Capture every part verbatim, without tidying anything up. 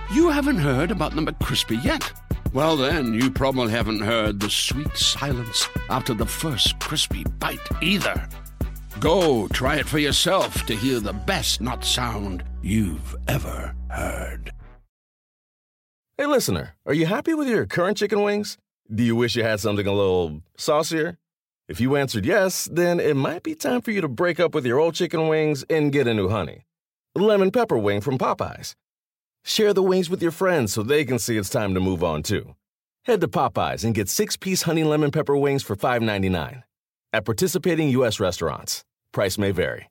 you haven't heard about the McCrispy yet. Well, then, you probably haven't heard the sweet silence after the first crispy bite either. Go try it for yourself to hear the best nut sound you've ever heard. Hey, listener, are you happy with your current chicken wings? Do you wish you had something a little saucier? If you answered yes, then it might be time for you to break up with your old chicken wings and get a new honey. Lemon pepper wing from Popeyes. Share the wings with your friends so they can see it's time to move on, too. Head to Popeyes and get six-piece honey lemon pepper wings for five ninety-nine. At participating U S restaurants. Price may vary.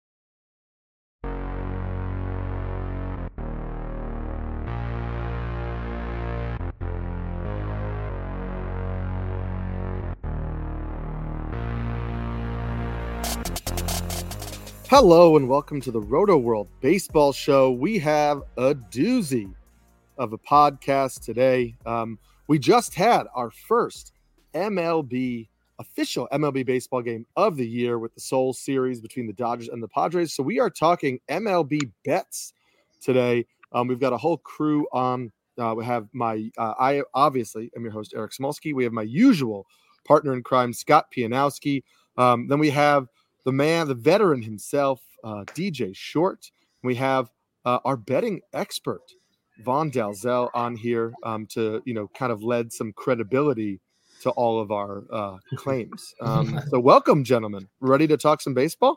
Hello and welcome to the Roto World Baseball Show. We have a doozy of a podcast today. Um, we just had our first M L B, official M L B baseball game of the year with the Soul Series between the Dodgers and the Padres. So we are talking M L B bets today. Um, we've got a whole crew on. Uh, we have my, uh, I obviously am your host, Eric Smolsky. We have my usual partner in crime, Scott Pianowski. Um, then we have the man, the veteran himself, uh, D J Short. We have uh, our betting expert, Vaughn Dalzell, on here um, to, you know, kind of lend some credibility to all of our uh, claims. Um, so welcome, gentlemen. Ready to talk some baseball?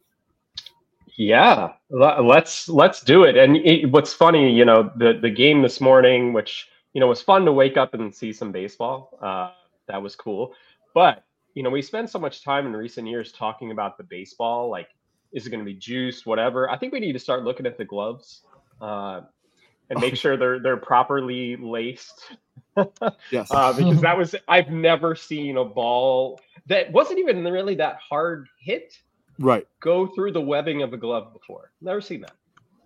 Yeah, let's let's do it. And it, what's funny, you know, the the game this morning, which, you know, was fun to wake up and see some baseball. Uh, that was cool. But you know, we spend so much time in recent years talking about the baseball, like, is it going to be juiced, whatever. I think we need to start looking at the gloves uh, and make sure they're they're properly laced. Yes. uh, because that was, I've never seen a ball that wasn't even really that hard hit Right. go through the webbing of a glove before. Never seen that.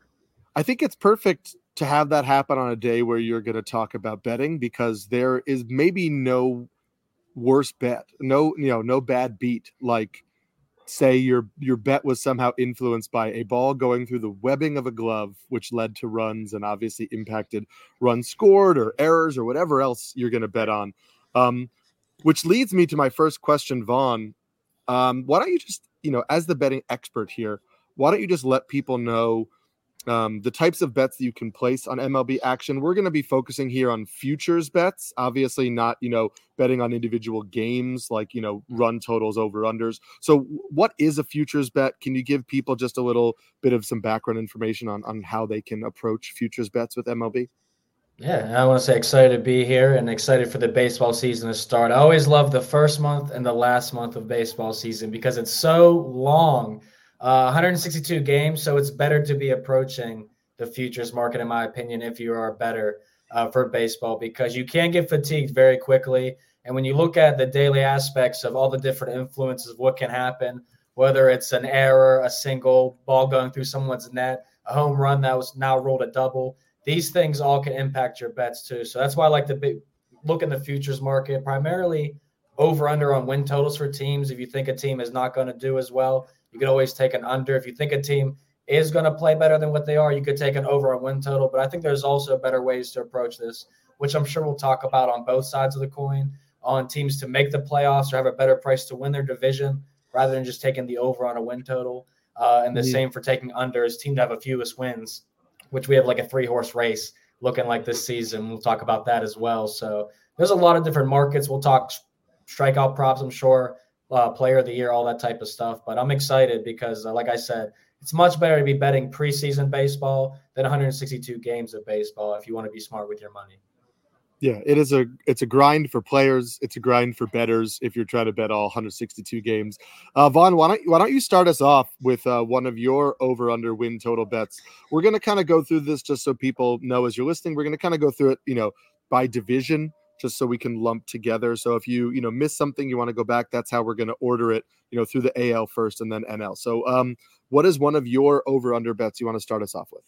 I think it's perfect to have that happen on a day where you're going to talk about betting, because there is maybe no worse bet, no, you know, no bad beat. Like, say your your bet was somehow influenced by a ball going through the webbing of a glove, which led to runs and obviously impacted runs scored or errors or whatever else you're going to bet on. Um, which leads me to my first question, Vaughn. Um, why don't you just, you know, as the betting expert here, why don't you just let people know Um, the types of bets that you can place on M L B action? We're going to be focusing here on futures bets, obviously not, you know, betting on individual games like, you know, run totals, over unders. So what is a futures bet? Can you give people just a little bit of some background information on, on how they can approach futures bets with M L B? Yeah, I want to say excited to be here and excited for the baseball season to start. I always love the first month and the last month of baseball season because it's so long. Uh, one hundred sixty-two games, so it's better to be approaching the futures market, in my opinion, if you are better uh, for baseball, because you can get fatigued very quickly. And when you look at the daily aspects of all the different influences of what can happen, whether it's an error, a single, ball going through someone's net, a home run that was now rolled a double, these things all can impact your bets too. So that's why I like to be, look in the futures market, primarily over under on win totals for teams. If you think a team is not going to do as well, you could always take an under. If you think a team is going to play better than what they are, you could take an over on win total. But I think there's also better ways to approach this, which I'm sure we'll talk about on both sides of the coin, on teams to make the playoffs or have a better price to win their division rather than just taking the over on a win total. Uh, and the Mm-hmm. same for taking unders, team to have a fewest wins, which we have like a three-horse race looking like this season. We'll talk about that as well. So there's a lot of different markets. We'll talk strikeout props, I'm sure, uh, player of the year, all that type of stuff. But I'm excited because, uh, like I said, it's much better to be betting preseason baseball than one hundred sixty-two games of baseball if you want to be smart with your money. Yeah, it is a it's a grind for players. It's a grind for bettors if you're trying to bet all one hundred sixty-two games. Uh, Vaughn, why don't why don't you start us off with uh, one of your over under win total bets? We're going to kind of go through this just so people know as you're listening. We're going to kind of go through it, you know, by division, just so we can lump together. So if you you know miss something, you want to go back. That's how we're going to order it. You know, through the A L first and then N L. So, um, what is one of your over under bets you want to start us off with?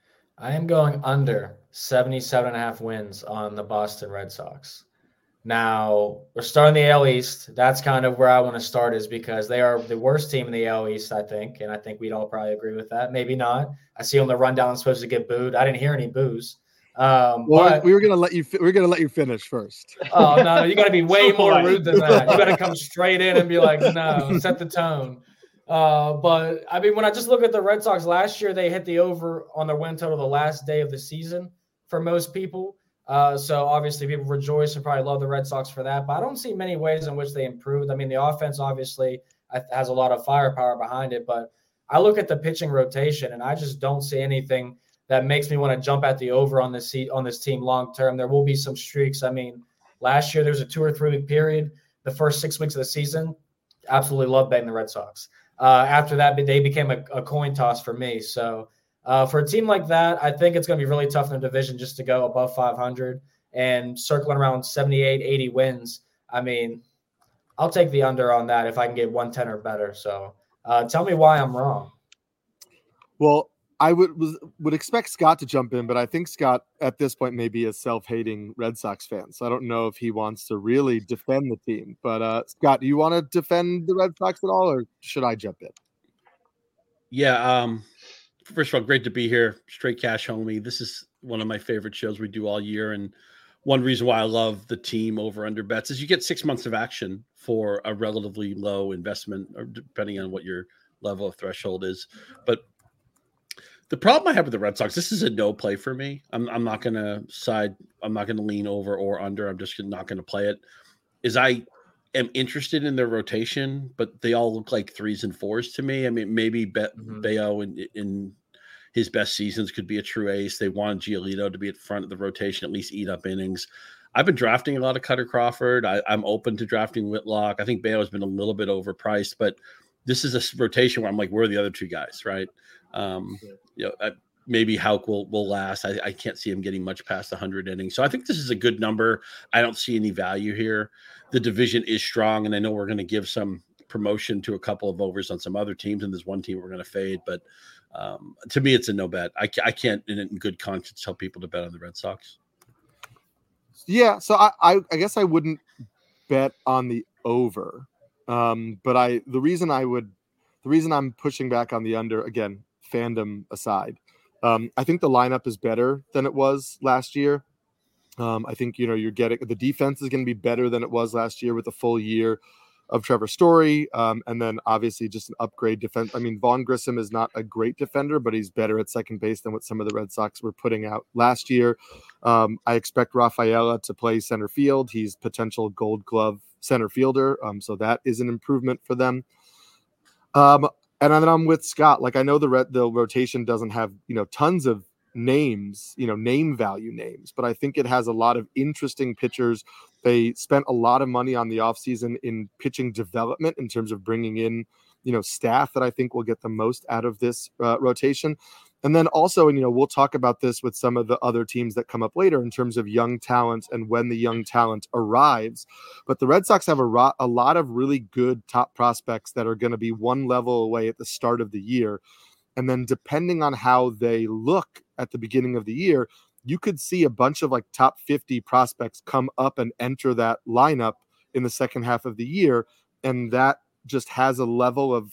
I am going under seventy-seven and a half wins on the Boston Red Sox. Now, we're starting the A L East. That's kind of where I want to start, is because they are the worst team in the A L East, I think, and I think we'd all probably agree with that. Maybe not. I see on the rundown I'm supposed to get booed. I didn't hear any boos. Um, well, but, we were gonna let you. We are gonna let you finish first. Oh no, no, you got to be way more rude than that. You got to come straight in and be like, no, set the tone. Uh, but I mean, when I just look at the Red Sox last year, they hit the over on their win total the last day of the season for most people. Uh, so obviously people rejoice and probably love the Red Sox for that. But I don't see many ways in which they improved. I mean, the offense obviously has a lot of firepower behind it, but I look at the pitching rotation and I just don't see anything that makes me want to jump at the over on this seat on this team long term. There will be some streaks. I mean, last year there was a two or three week period. The first six weeks of the season, absolutely love betting the Red Sox. Uh, after that, they became a, a coin toss for me. So uh, for a team like that, I think it's going to be really tough in the division just to go above five hundred and circling around seventy-eight, eighty wins. I mean, I'll take the under on that if I can get one ten or better. So uh, tell me why I'm wrong. Well, I would was, would expect Scott to jump in, but I think Scott at this point may be a self-hating Red Sox fan. So I don't know if he wants to really defend the team. But uh, Scott, do you want to defend the Red Sox at all, or should I jump in? Yeah. Um, first of all, great to be here. Straight Cash Homie. This is one of my favorite shows we do all year. And one reason why I love the team over under bets is you get six months of action for a relatively low investment, or depending on what your level of threshold is. But the problem I have with the Red Sox, this is a no play for me. I'm I'm not going to side. I'm not going to lean over or under. I'm just not going to play it. Is I am interested in their rotation, but they all look like threes and fours to me. I mean, maybe Be- mm-hmm. Bayo in, in his best seasons could be a true ace. They wanted Giolito to be at the front of the rotation, at least eat up innings. I've been drafting a lot of Cutter Crawford. I, I'm open to drafting Whitlock. I think Bayo has been a little bit overpriced, but this is a rotation where I'm like, where are the other two guys, right? Um, you know, I, maybe Houck will will last. I, I can't see him getting much past one hundred innings. So I think this is a good number. I don't see any value here. The division is strong, and I know we're going to give some promotion to a couple of overs on some other teams, and there's one team we're going to fade. But um, to me, it's a no bet. I, I can't, in good conscience, tell people to bet on the Red Sox. Yeah, so I, I, I guess I wouldn't bet on the over. Um, but I the reason I would the reason I'm pushing back on the under, again, fandom aside, um, I think the lineup is better than it was last year. Um, I think, you know, you're getting the defense is going to be better than it was last year with a full year of Trevor Story. Um, and then obviously just an upgrade defense. I mean, Vaughn Grissom is not a great defender, but he's better at second base than what some of the Red Sox were putting out last year. Um, I expect Rafaela to play center field. He's potential Gold Glove center fielder. Um, so that is an improvement for them. Um, and then I'm with Scott. Like, I know the red, the rotation doesn't have, you know, tons of names, you know, name value names, but I think it has a lot of interesting pitchers. They spent a lot of money on the offseason in pitching development in terms of bringing in, you know, staff that I think will get the most out of this uh, rotation. And then also, and, you know, we'll talk about this with some of the other teams that come up later in terms of young talent and when the young talent arrives. But the Red Sox have a, ro- a lot of really good top prospects that are going to be one level away at the start of the year. And then depending on how they look at the beginning of the year, you could see a bunch of like top fifty prospects come up and enter that lineup in the second half of the year. And that just has a level of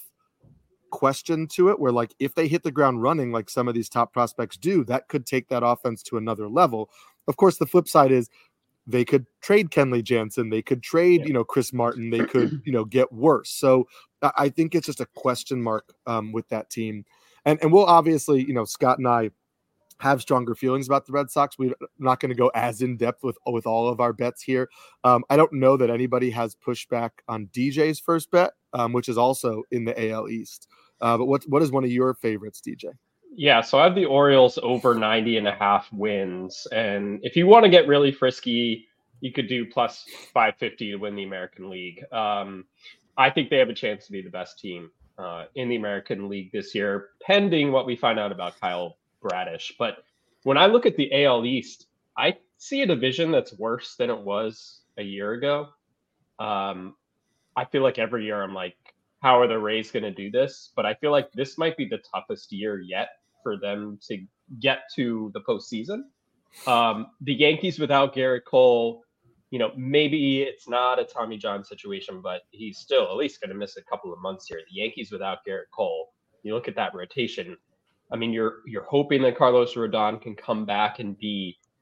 question to it where, like, if they hit the ground running like some of these top prospects do, that could take that offense to another level. Of course, the flip side is they could trade Kenley Jansen, they could trade, yeah. you know, Chris Martin, they could, you know, get worse. So I think it's just a question mark um, with that team. And and we'll obviously, you know, Scott and I have stronger feelings about the Red Sox. We're not going to go as in depth with with all of our bets here. Um, I don't know that anybody has pushback on D J's first bet, um, which is also in the A L East. Uh, but what what is one of your favorites, D J? Yeah, so I have the Orioles over ninety and a half wins. And if you want to get really frisky, you could do plus five fifty to win the American League. Um, I think they have a chance to be the best team uh, in the American League this year, pending what we find out about Kyle Bradish. But when I look at the A L East, I see a division that's worse than it was a year ago. Um, I feel like every year I'm like, how are the Rays going to do this? But I feel like this might be the toughest year yet for them to get to the postseason. Um, the Yankees without Garrett Cole, you know, maybe it's not a Tommy John situation, but he's still at least going to miss a couple of months here. The Yankees without Garrett Cole, you look at that rotation. I mean, you're you're hoping that Carlos Rodon can come back and be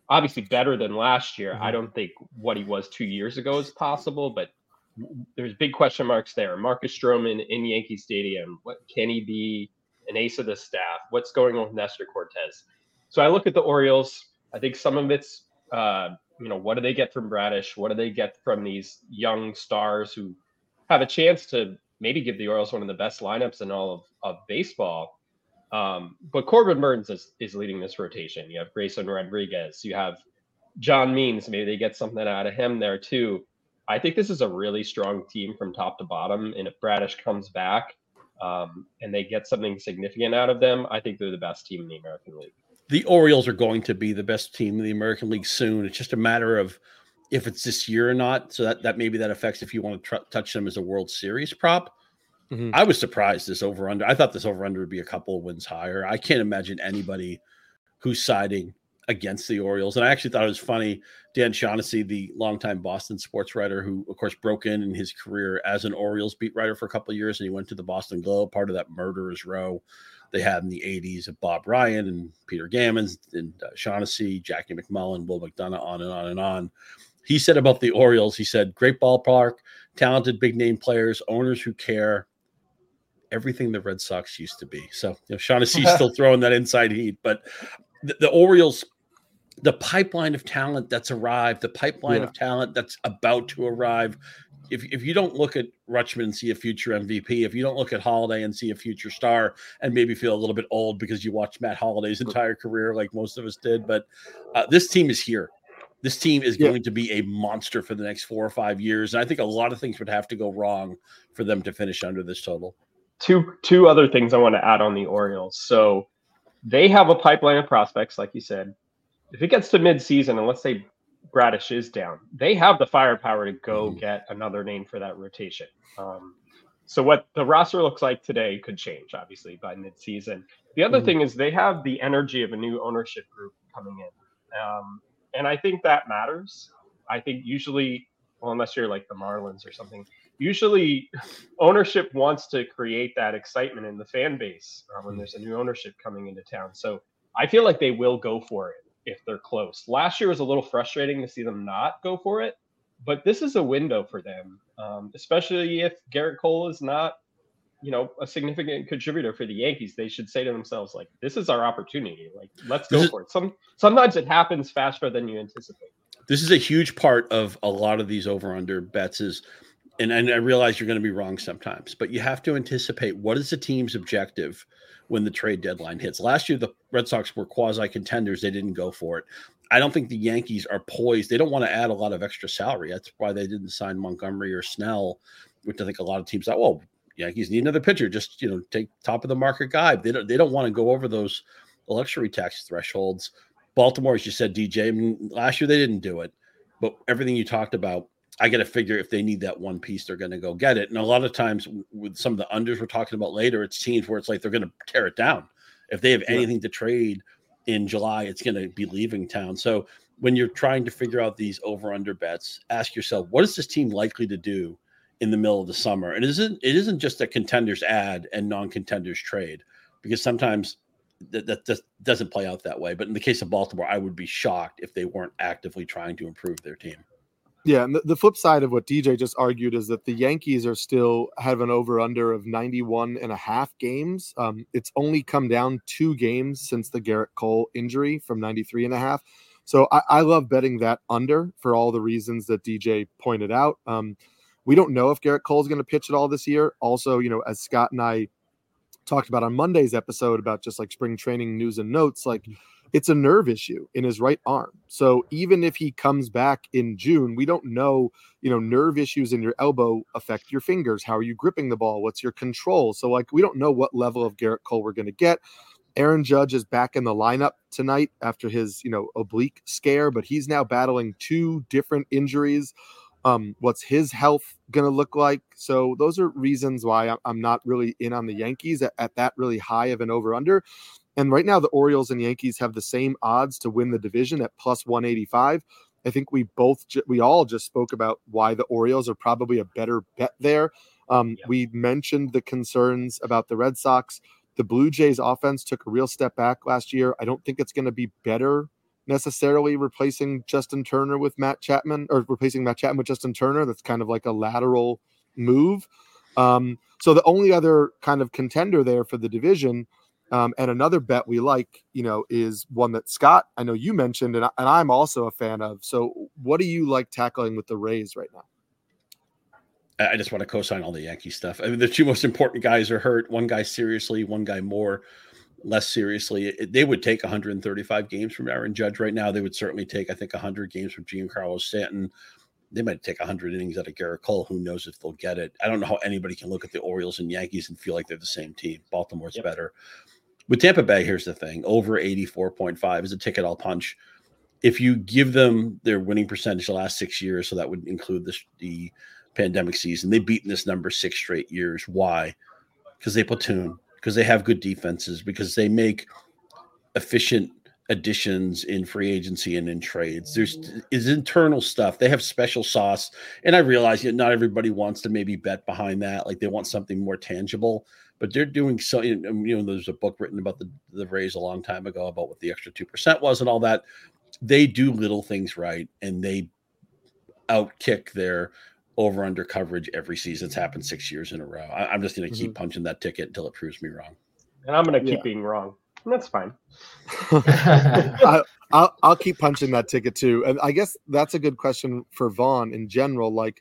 obviously better than last year. Mhm. I don't think what he was two years ago is possible, but there's big question marks there. Marcus Stroman in Yankee Stadium. What can he be an ace of the staff? What's going on with Nestor Cortez? So I look at the Orioles. I think some of it's, uh, you know, what do they get from Bradish? What do they get from these young stars who have a chance to maybe give the Orioles one of the best lineups in all of, of baseball? Um, but Corbin Burns is, is leading this rotation. You have Grayson Rodriguez. You have John Means. Maybe they get something out of him there too. I think this is a really strong team from top to bottom. And if Bradish comes back um, and they get something significant out of them, I think they're the best team in the American League. The Orioles are going to be the best team in the American League soon. It's just a matter of if it's this year or not. So that, that maybe that affects if you want to tr- touch them as a World Series prop. Mm-hmm. I was surprised this over under. I thought this over under would be a couple of wins higher. I can't imagine anybody who's siding against the Orioles. And I actually thought it was funny. Dan Shaughnessy, the longtime Boston sports writer, who of course broke in in his career as an Orioles beat writer for a couple of years, and he went to the Boston Globe, part of that murderer's row they had in the eighties of Bob Ryan and Peter Gammons and uh, Shaughnessy, Jackie McMullen, Will McDonough, on and on and on. He said about the Orioles, he said, great ballpark, talented big name players, owners who care, everything the Red Sox used to be. So, you know, Shaughnessy's still throwing that inside heat, but the, the Orioles, the pipeline of talent that's arrived, the pipeline yeah. of talent that's about to arrive. If if you don't look at Rutschman and see a future M V P, if you don't look at Holiday and see a future star and maybe feel a little bit old because you watched Matt Holliday's entire career like most of us did, but uh, this team is here. This team is yeah. going to be a monster for the next four or five years. And I think a lot of things would have to go wrong for them to finish under this total. Two two other things I want to add on the Orioles. So they have a pipeline of prospects, like you said. If it gets to mid-season, and let's say Bradish is down, they have the firepower to go mm-hmm. get another name for that rotation. Um, so what the roster looks like today could change, obviously, by mid-season. The other mm-hmm. thing is they have the energy of a new ownership group coming in. Um, and I think that matters. I think usually, well, unless you're like the Marlins or something, usually ownership wants to create that excitement in the fan base uh, when there's a new ownership coming into town. So I feel like they will go for it if they're close. Last year was a little frustrating to see them not go for it, but this is a window for them, um, especially if Garrett Cole is not, you know, a significant contributor for the Yankees. They should say to themselves, like, this is our opportunity. Like, let's go for it. Some sometimes it happens faster than you anticipate. This is a huge part of a lot of these over-under bets is, and, and I realize you're going to be wrong sometimes, but you have to anticipate what is the team's objective when the trade deadline hits. Last year, the Red Sox were quasi-contenders. They didn't go for it. I don't think the Yankees are poised. They don't want to add a lot of extra salary. That's why they didn't sign Montgomery or Snell, which I think a lot of teams thought, well, Yankees need another pitcher. Just, you know, take top of the market guy. They don't, they don't want to go over those luxury tax thresholds. Baltimore, as you said, D J, I mean, last year they didn't do it. But everything you talked about, I got to figure if they need that one piece, they're going to go get it. And a lot of times with some of the unders we're talking about later, it's teams where it's like they're going to tear it down. If they have anything yeah. to trade in July, it's going to be leaving town. So when you're trying to figure out these over-under bets, ask yourself, what is this team likely to do in the middle of the summer? And it isn't, it isn't just a contenders add and non-contenders trade, because sometimes that, that, that doesn't play out that way. But in the case of Baltimore, I would be shocked if they weren't actively trying to improve their team. Yeah, and the, the flip side of what D J just argued is that the Yankees are still have an over-under of ninety-one and a half games. Um, it's only come down two games since the Garrett Cole injury from ninety-three and a half. So I, I love betting that under for all the reasons that D J pointed out. Um, we don't know if Garrett Cole is going to pitch at all this year. Also, you know, as Scott and I talked about on Monday's episode about just like spring training news and notes, like it's a nerve issue in his right arm. So even if he comes back in June, we don't know, you know, nerve issues in your elbow affect your fingers. How are you gripping the ball? What's your control? So like, we don't know what level of Garrett Cole we're going to get. Aaron Judge is back in the lineup tonight after his, you know, oblique scare, but he's now battling two different injuries. Um, what's his health going to look like? So those are reasons why I'm not really in on the Yankees at, at that really high of an over under. And right now, the Orioles and Yankees have the same odds to win the division at plus one eighty-five. I think we both, we all just spoke about why the Orioles are probably a better bet there. Um, yeah. We mentioned the concerns about the Red Sox. The Blue Jays offense took a real step back last year. I don't think it's going to be better necessarily replacing Justin Turner with Matt Chapman or replacing Matt Chapman with Justin Turner. That's kind of like a lateral move. Um, so the only other kind of contender there for the division, um, and another bet we like, you know, is one that Scott, I know you mentioned, and, I, and I'm also a fan of. So what do you like tackling with the Rays right now? I just want to co-sign all the Yankee stuff. I mean, the two most important guys are hurt. One guy seriously, one guy more, less seriously. It, they would take one hundred thirty-five games from Aaron Judge right now. They would certainly take, I think, one hundred games from Giancarlo Stanton. They might take one hundred innings out of Garrett Cole. Who knows if they'll get it? I don't know how anybody can look at the Orioles and Yankees and feel like they're the same team. Baltimore's yep. better. With Tampa Bay, here's the thing. Over eighty-four point five is a ticket I'll punch. If you give them their winning percentage the last six years, so that would include this, the pandemic season, they've beaten this number six straight years. Why? Because they platoon, because they have good defenses, because they make efficient additions in free agency and in trades. There's is internal stuff. They have special sauce. And I realize that not everybody wants to maybe bet behind that. Like they want something more tangible, but they're doing so, you know, there's a book written about the, the Rays a long time ago about what the extra two percent was and all that. They do little things right. And they outkick their over under coverage every season. It's happened six years in a row. I, I'm just going to mm-hmm. keep punching that ticket until it proves me wrong. And I'm going to keep yeah. being wrong. That's fine. I, I'll, I'll keep punching that ticket too. And I guess that's a good question for Vaughn in general. Like,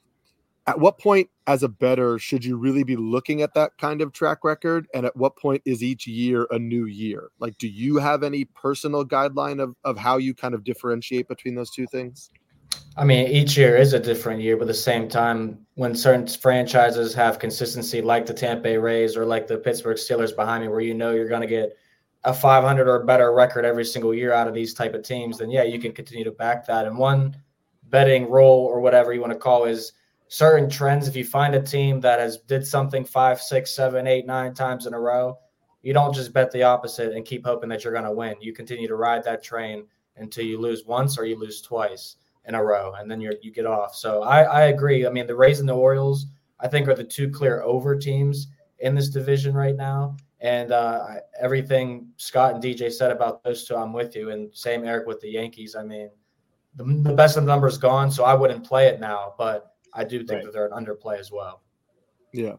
at what point as a bettor should you really be looking at that kind of track record? And at what point is each year a new year? Like, do you have any personal guideline of, of how you kind of differentiate between those two things? I mean, each year is a different year, but at the same time, when certain franchises have consistency like the Tampa Bay Rays or like the Pittsburgh Steelers behind me, where you know you're going to get a five hundred or better record every single year out of these type of teams, then yeah, you can continue to back that. And one betting rule or whatever you want to call is certain trends. If you find a team that has did something five, six, seven, eight, nine times in a row, you don't just bet the opposite and keep hoping that you're going to win. You continue to ride that train until you lose once or you lose twice in a row, and then you you get off. So I, I agree. I mean, the Rays and the Orioles, I think, are the two clear over teams in this division right now. And uh, everything Scott and D J said about those two, I'm with you. And same, Eric, with the Yankees. I mean, the, the best of the number is gone, so I wouldn't play it now. But I do think right. that they're an underplay as well. Yeah.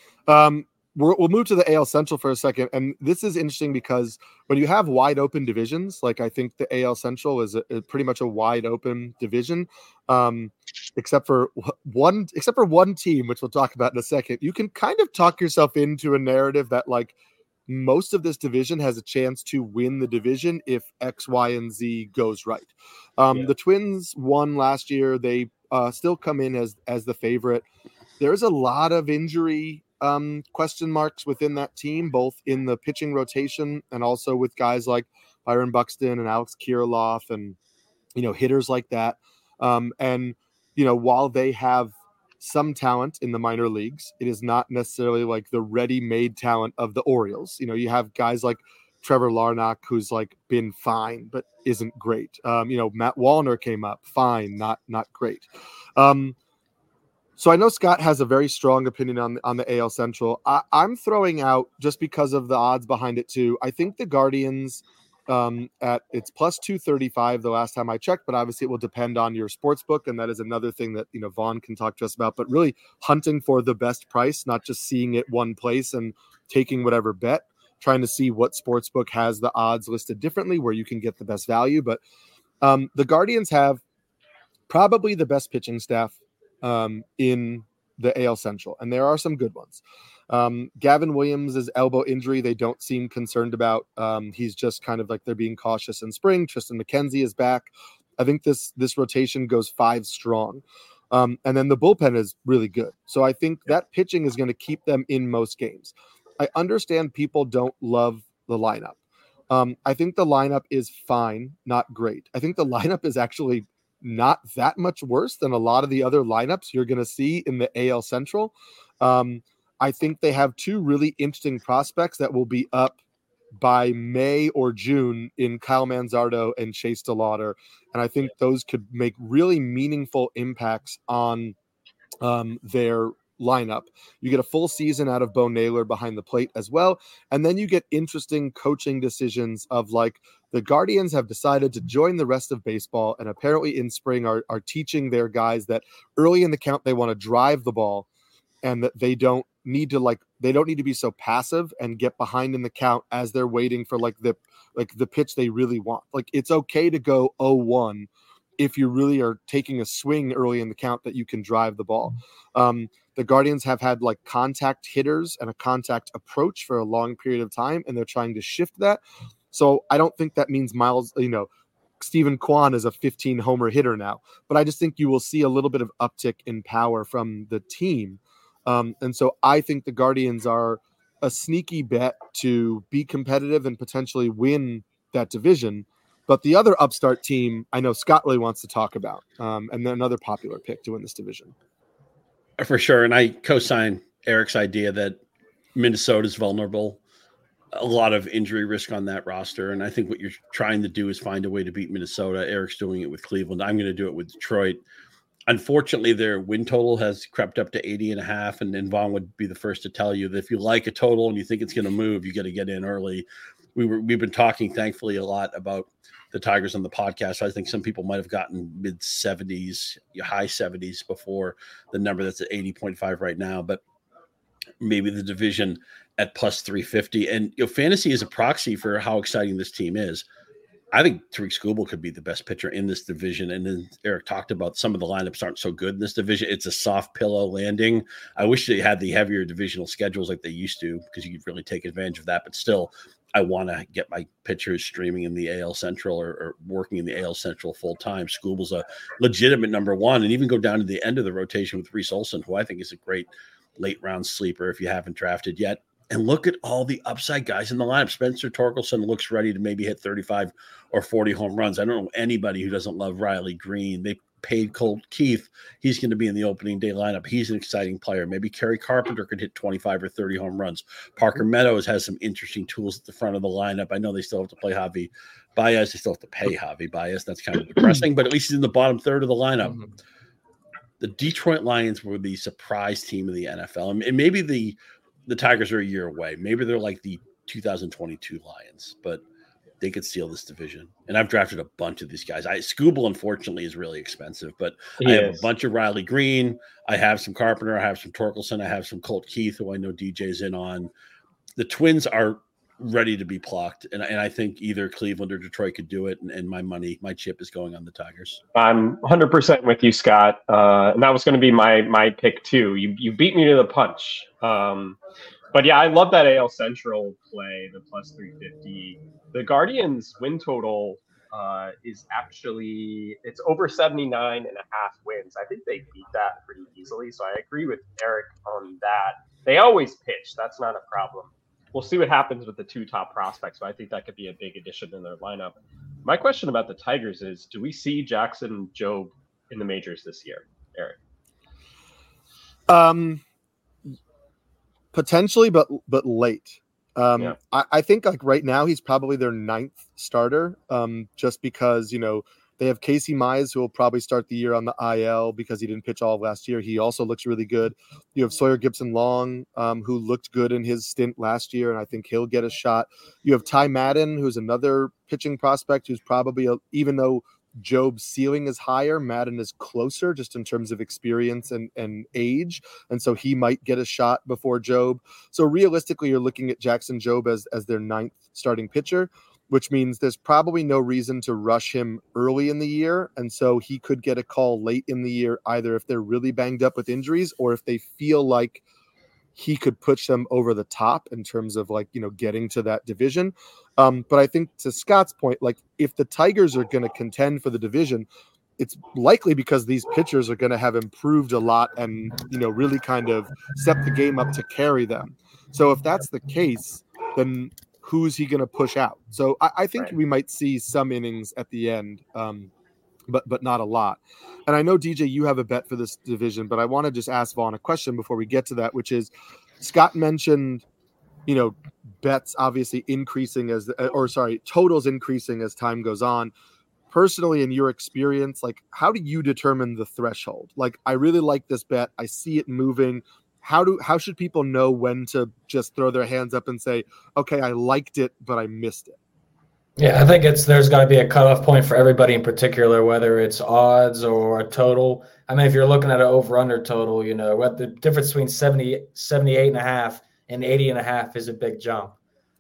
Um, we're, we'll move to the A L Central for a second. And this is interesting because when you have wide open divisions, like I think the A L Central is a, a pretty much a wide open division, um, except for one, except for one team, which we'll talk about in a second. You can kind of talk yourself into a narrative that like most of this division has a chance to win the division if X, Y, and Z goes right. Um, yeah. The Twins won last year. They uh, still come in as, as the favorite. There's a lot of injury Um, question marks within that team, both in the pitching rotation and also with guys like Byron Buxton and Alex Kirilloff and, you know, hitters like that. Um, and, you know, while they have some talent in the minor leagues, it is not necessarily like the ready-made talent of the Orioles. You know, you have guys like Trevor Larnach, who's like been fine, but isn't great. Um, you know, Matt Wallner came up fine, not, not great. Um, So I know Scott has a very strong opinion on, on the A L Central. I, I'm throwing out, just because of the odds behind it too, I think the Guardians um, at it's plus two thirty-five the last time I checked, but obviously it will depend on your sports book. And that is another thing that, you know, Vaughn can talk to us about, but really hunting for the best price, not just seeing it one place and taking whatever bet, trying to see what sports book has the odds listed differently where you can get the best value. But um, the Guardians have probably the best pitching staff Um, in the A L Central, and there are some good ones. Um, Gavin Williams' elbow injury, they don't seem concerned about. Um, he's just kind of like they're being cautious in spring. Tristan McKenzie is back. I think this this rotation goes five strong. Um, and then the bullpen is really good. So I think that pitching is going to keep them in most games. I understand people don't love the lineup. Um, I think the lineup is fine, not great. I think the lineup is actually not that much worse than a lot of the other lineups you're going to see in the A L Central. Um, I think they have two really interesting prospects that will be up by May or June in Kyle Manzardo and Chase DeLauder. And I think those could make really meaningful impacts on um, their lineup. You get a full season out of Bo Naylor behind the plate as well. And then you get interesting coaching decisions of like The Guardians have decided to join the rest of baseball, and apparently in spring are, are teaching their guys that early in the count they want to drive the ball, and that they don't need to like they don't need to be so passive and get behind in the count as they're waiting for like the like the pitch they really want. Like it's okay to go oh one if you really are taking a swing early in the count that you can drive the ball. Um, the Guardians have had like contact hitters and a contact approach for a long period of time, and they're trying to shift that. So I don't think that means Miles, you know, Stephen Kwan is a fifteen homer hitter now, but I just think you will see a little bit of uptick in power from the team. Um, and so I think the Guardians are a sneaky bet to be competitive and potentially win that division. But the other upstart team, I know Scott really wants to talk about, um, and then another popular pick to win this division. For sure. And I co-sign Eric's idea that Minnesota is vulnerable. A lot of injury risk on that roster. And I think what you're trying to do is find a way to beat Minnesota. Eric's doing it with Cleveland. I'm going to do it with Detroit. Unfortunately, their win total has crept up to eighty and a half. And, and Vaughn would be the first to tell you that if you like a total and you think it's going to move, you got to get in early. We were, we've been talking, thankfully, a lot about the Tigers on the podcast. I think some people might have gotten mid seventies, high seventies before the number that's at eighty point five right now. But maybe the division at plus three fifty. And you know, fantasy is a proxy for how exciting this team is. I think Tariq Skubal could be the best pitcher in this division. And then Eric talked about some of the lineups aren't so good in this division. It's a soft pillow landing. I wish they had the heavier divisional schedules like they used to, because you could really take advantage of that. But still, I want to get my pitchers streaming in the A L Central or, or working in the A L Central full time. Skubal's a legitimate number one, and even go down to the end of the rotation with Reese Olson, who I think is a great late round sleeper if you haven't drafted yet. And look at all the upside guys in the lineup. Spencer Torkelson looks ready to maybe hit thirty-five or forty home runs. I don't know anybody who doesn't love Riley Green. They paid Colt Keith. He's going to be in the opening day lineup. He's an exciting player. Maybe Kerry Carpenter could hit twenty-five or thirty home runs. Parker Meadows has some interesting tools at the front of the lineup. I know they still have to play Javi Baez. They still have to pay Javi Baez. That's kind of depressing, but at least he's in the bottom third of the lineup. Mm-hmm. The Detroit Lions were the surprise team of the N F L. And maybe the the Tigers are a year away. Maybe they're like the two thousand twenty-two Lions, but they could steal this division. And I've drafted a bunch of these guys. I Skubal, unfortunately, is really expensive, but he I have is. a bunch of Riley Green. I have some Carpenter. I have some Torkelson. I have some Colt Keith, who I know D J's in on. The Twins are ready to be plucked, and, and I think either Cleveland or Detroit could do it, and, and my money, my chip is going on the Tigers. I'm one hundred percent with you, Scott, uh, and that was going to be my my pick too. You you beat me to the punch. Um, but yeah, I love that A L Central play, the plus three fifty. The Guardians win total uh, is actually, it's over seventy-nine and a half wins. I think they beat that pretty easily. So I agree with Eric on that. They always pitch. That's not a problem. We'll see what happens with the two top prospects, but I think that could be a big addition in their lineup. My question about the Tigers is, do we see Jackson Jobe in the majors this year, Eric? Um, potentially, but but late. Um, yeah. I, I think like right now he's probably their ninth starter, um, just because, you know, they have Casey Mize, who will probably start the year on the I L because he didn't pitch all of last year. He also looks really good. You have Sawyer Gibson-Long, um, who looked good in his stint last year, and I think he'll get a shot. You have Ty Madden, who's another pitching prospect who's probably, a, even though Jobe's ceiling is higher, Madden is closer just in terms of experience and, and age. And so he might get a shot before Jobe. So realistically, you're looking at Jackson Jobe as, as their ninth starting pitcher, which means there's probably no reason to rush him early in the year. And so he could get a call late in the year, either if they're really banged up with injuries or if they feel like he could push them over the top in terms of like, you know, getting to that division. Um, but I think to Scott's point, like if the Tigers are going to contend for the division, it's likely because these pitchers are going to have improved a lot and, you know, really kind of set the game up to carry them. So if that's the case, then who's he going to push out? So I, I think right. we might see some innings at the end, um, but but not a lot. And I know, D J, you have a bet for this division, but I want to just ask Vaughn a question before we get to that, which is Scott mentioned, you know, bets obviously increasing as, or sorry, totals increasing as time goes on. Personally, in your experience, like how do you determine the threshold? Like, I really like this bet. I see it moving. How do how should people know when to just throw their hands up and say, okay, I liked it, but I missed it? Yeah, I think it's there's got to be a cutoff point for everybody in particular, whether it's odds or a total. I mean, if you're looking at an over-under total, you know, what the difference between seventy, seventy-eight and a half and eighty and a half is a big jump.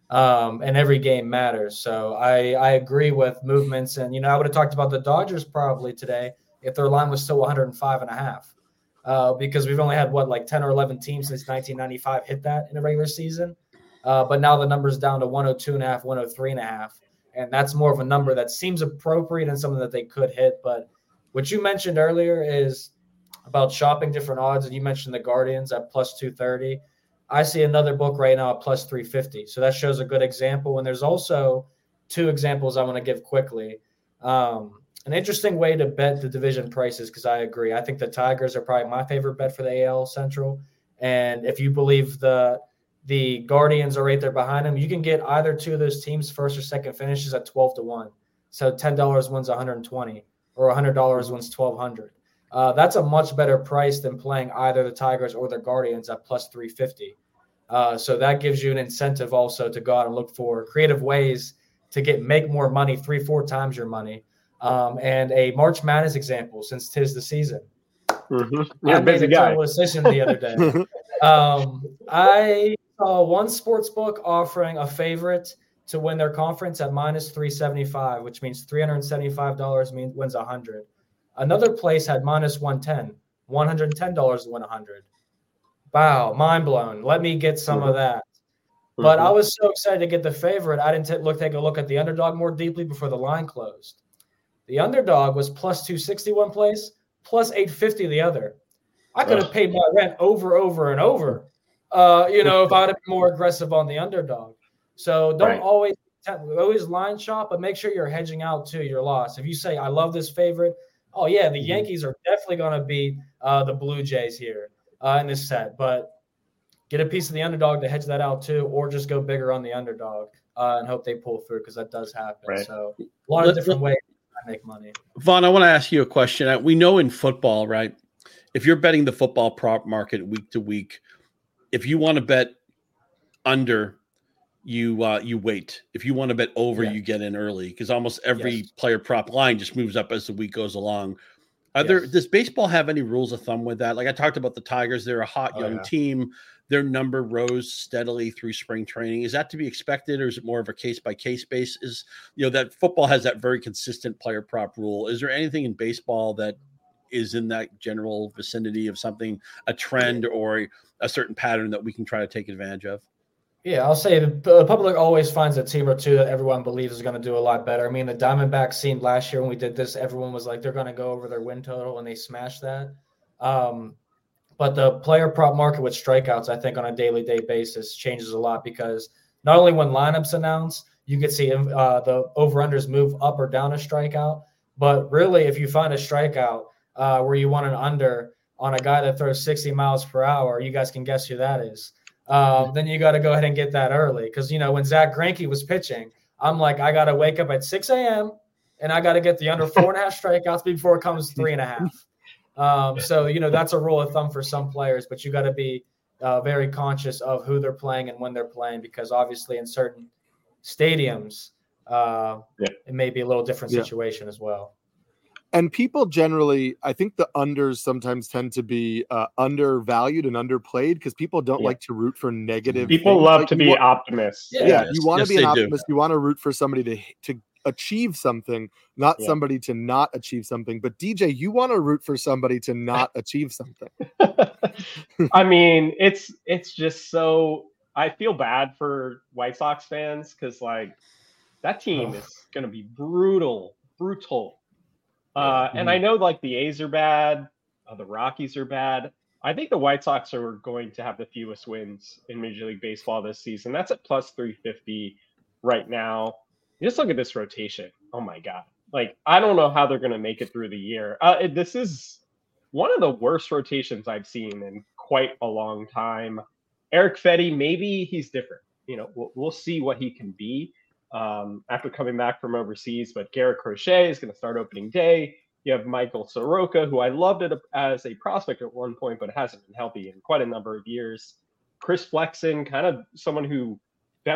Um, and every game matters. So I, I agree with movements. And, you know, I would have talked about the Dodgers probably today if their line was still one hundred five and a half, uh, because we've only had, what, like ten or eleven teams since nineteen ninety-five hit that in a regular season. Uh, but now the number's down to one oh two and a half, one oh three and a half. And that's more of a number that seems appropriate and something that they could hit. But what you mentioned earlier is about shopping different odds. And you mentioned the Guardians at plus two thirty. I see another book right now at plus three fifty. So that shows a good example. And there's also two examples I want to give quickly. Um, an interesting way to bet the division prices, because I agree. I think the Tigers are probably my favorite bet for the A L Central. And if you believe the the Guardians are right there behind them, you can get either two of those teams first or second finishes at twelve to one. So ten dollars wins one hundred twenty, or one hundred dollars wins twelve hundred. Uh, that's a much better price than playing either the Tigers or the Guardians at plus three fifty. Uh, so that gives you an incentive also to go out and look for creative ways to get make more money, three, four times your money. Um, and a March Madness example, since 'tis the season. Mm-hmm. I made a terrible decision the other day. um, I saw one sports book offering a favorite to win their conference at minus three seventy-five, which means three hundred seventy-five dollars means wins one hundred. Another place had minus one ten, one hundred ten dollars to win one hundred. Wow, mind blown. Let me get some mm-hmm. of that. But mm-hmm. I was so excited to get the favorite, I didn't t- look take a look at the underdog more deeply before the line closed. The underdog was plus two sixty one place, plus eight fifty the other. I could have oh. paid my rent over, over, and over, uh, you know, if I would have been more aggressive on the underdog. So don't right. always always line shop, but make sure you're hedging out too your loss. If you say, I love this favorite, oh, yeah, the mm-hmm. Yankees are definitely going to beat uh, the Blue Jays here uh, in this set. But get a piece of the underdog to hedge that out too, or just go bigger on the underdog uh, and hope they pull through, because that does happen. Right. So a lot of different ways to make money. Vaughn, I want to ask you a question. We know in football, right, if you're betting the football prop market week to week, if you want to bet under, you uh, you wait. If you want to bet over, yeah. you get in early, because almost every yes. player prop line just moves up as the week goes along. Are yes. there, does baseball have any rules of thumb with that? Like I talked about the Tigers, they're a hot young oh, yeah. team. Their number rose steadily through spring training. Is that to be expected, or is it more of a case-by-case basis? You know, that football has that very consistent player prop rule. Is there anything in baseball that is in that general vicinity of something, a trend or a certain pattern that we can try to take advantage of? Yeah, I'll say the public always finds a team or two that everyone believes is going to do a lot better. I mean, the Diamondbacks seemed last year when we did this, everyone was like, they're going to go over their win total, and they smashed that. Um, but the player prop market with strikeouts, I think on a daily day basis changes a lot, because not only when lineups announce, you can see uh, the over-unders move up or down a strikeout, but really if you find a strikeout uh, where you want an under on a guy that throws sixty miles per hour, you guys can guess who that is. Um, then you got to go ahead and get that early. Because, you know, when Zach Greinke was pitching, I'm like, I got to wake up at six a.m. and I got to get the under four and a half strikeouts before it comes three and a half. Um, so, you know, that's a rule of thumb for some players, but you got to be uh, very conscious of who they're playing and when they're playing, because obviously in certain stadiums, uh, yeah. it may be a little different situation yeah. as well. And people generally, I think the unders sometimes tend to be uh, undervalued and underplayed, because people don't yeah. like to root for negative. People things. love like to be want, optimists. Yeah, yeah you want to yes, be an optimist. Do. You want to root for somebody to to achieve something, not yeah. somebody to not achieve something. But D J, you want to root for somebody to not achieve something. I mean, it's it's just so I feel bad for White Sox fans, because like that team oh. is going to be brutal, brutal. Uh, and mm-hmm. I know like the A's are bad, uh, the Rockies are bad. I think the White Sox are going to have the fewest wins in Major League Baseball this season. That's at plus three fifty right now. Just look at this rotation. Oh my God. Like, I don't know how they're going to make it through the year. Uh, it, this is one of the worst rotations I've seen in quite a long time. Eric Fedde, maybe he's different. You know, we'll, we'll see what he can be um, after coming back from overseas. But Garrett Crochet is going to start opening day. You have Michael Soroka, who I loved it as a prospect at one point, but hasn't been healthy in quite a number of years. Chris Flexen, kind of someone who bounced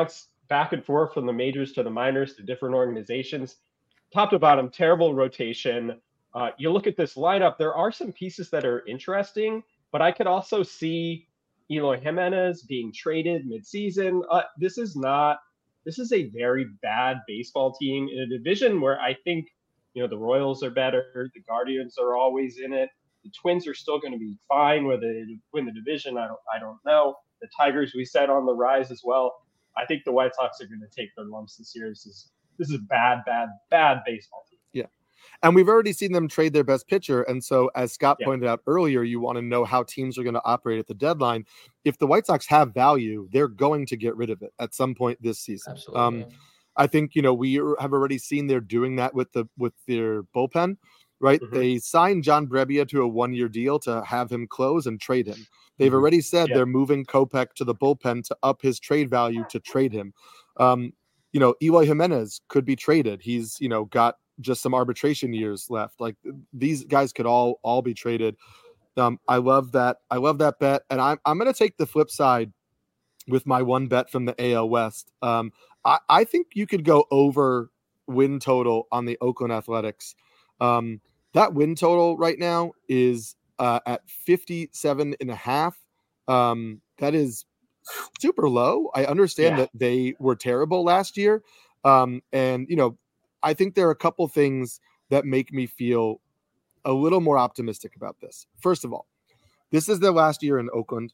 back and forth from the majors to the minors to different organizations. Top to bottom, terrible rotation. Uh, you look at this lineup, there are some pieces that are interesting, but I could also see Eloy Jimenez being traded midseason. Uh, this is not, this is a very bad baseball team in a division where I think, you know, the Royals are better. The Guardians are always in it. The Twins are still going to be fine whether they win the division. I don't, I don't know. The Tigers, we said, on the rise as well. I think the White Sox are going to take their lumps this year. This is, this is a bad, bad, bad baseball team. Yeah. And we've already seen them trade their best pitcher. And so, as Scott yeah. pointed out earlier, you want to know how teams are going to operate at the deadline. If the White Sox have value, they're going to get rid of it at some point this season. Absolutely. Um, I think, you know, we have already seen they're doing that with the with their bullpen, right? Mm-hmm. They signed John Brebbia to a one-year deal to have him close and trade him. They've mm-hmm. already said yeah. they're moving Kopech to the bullpen to up his trade value to trade him. Um, you know, Eloy Jimenez could be traded. He's, you know, got just some arbitration years left. Like these guys could all all be traded. Um, I love that. I love that bet, and I'm I'm going to take the flip side with my one bet from the A L West. Um, I, I think you could go over win total on the Oakland Athletics. Um, that win total right now is uh, at fifty-seven and a half. Um, that is super low. I understand yeah. that they were terrible last year, um, and you know. I think there are a couple things that make me feel a little more optimistic about this. First of all, this is their last year in Oakland.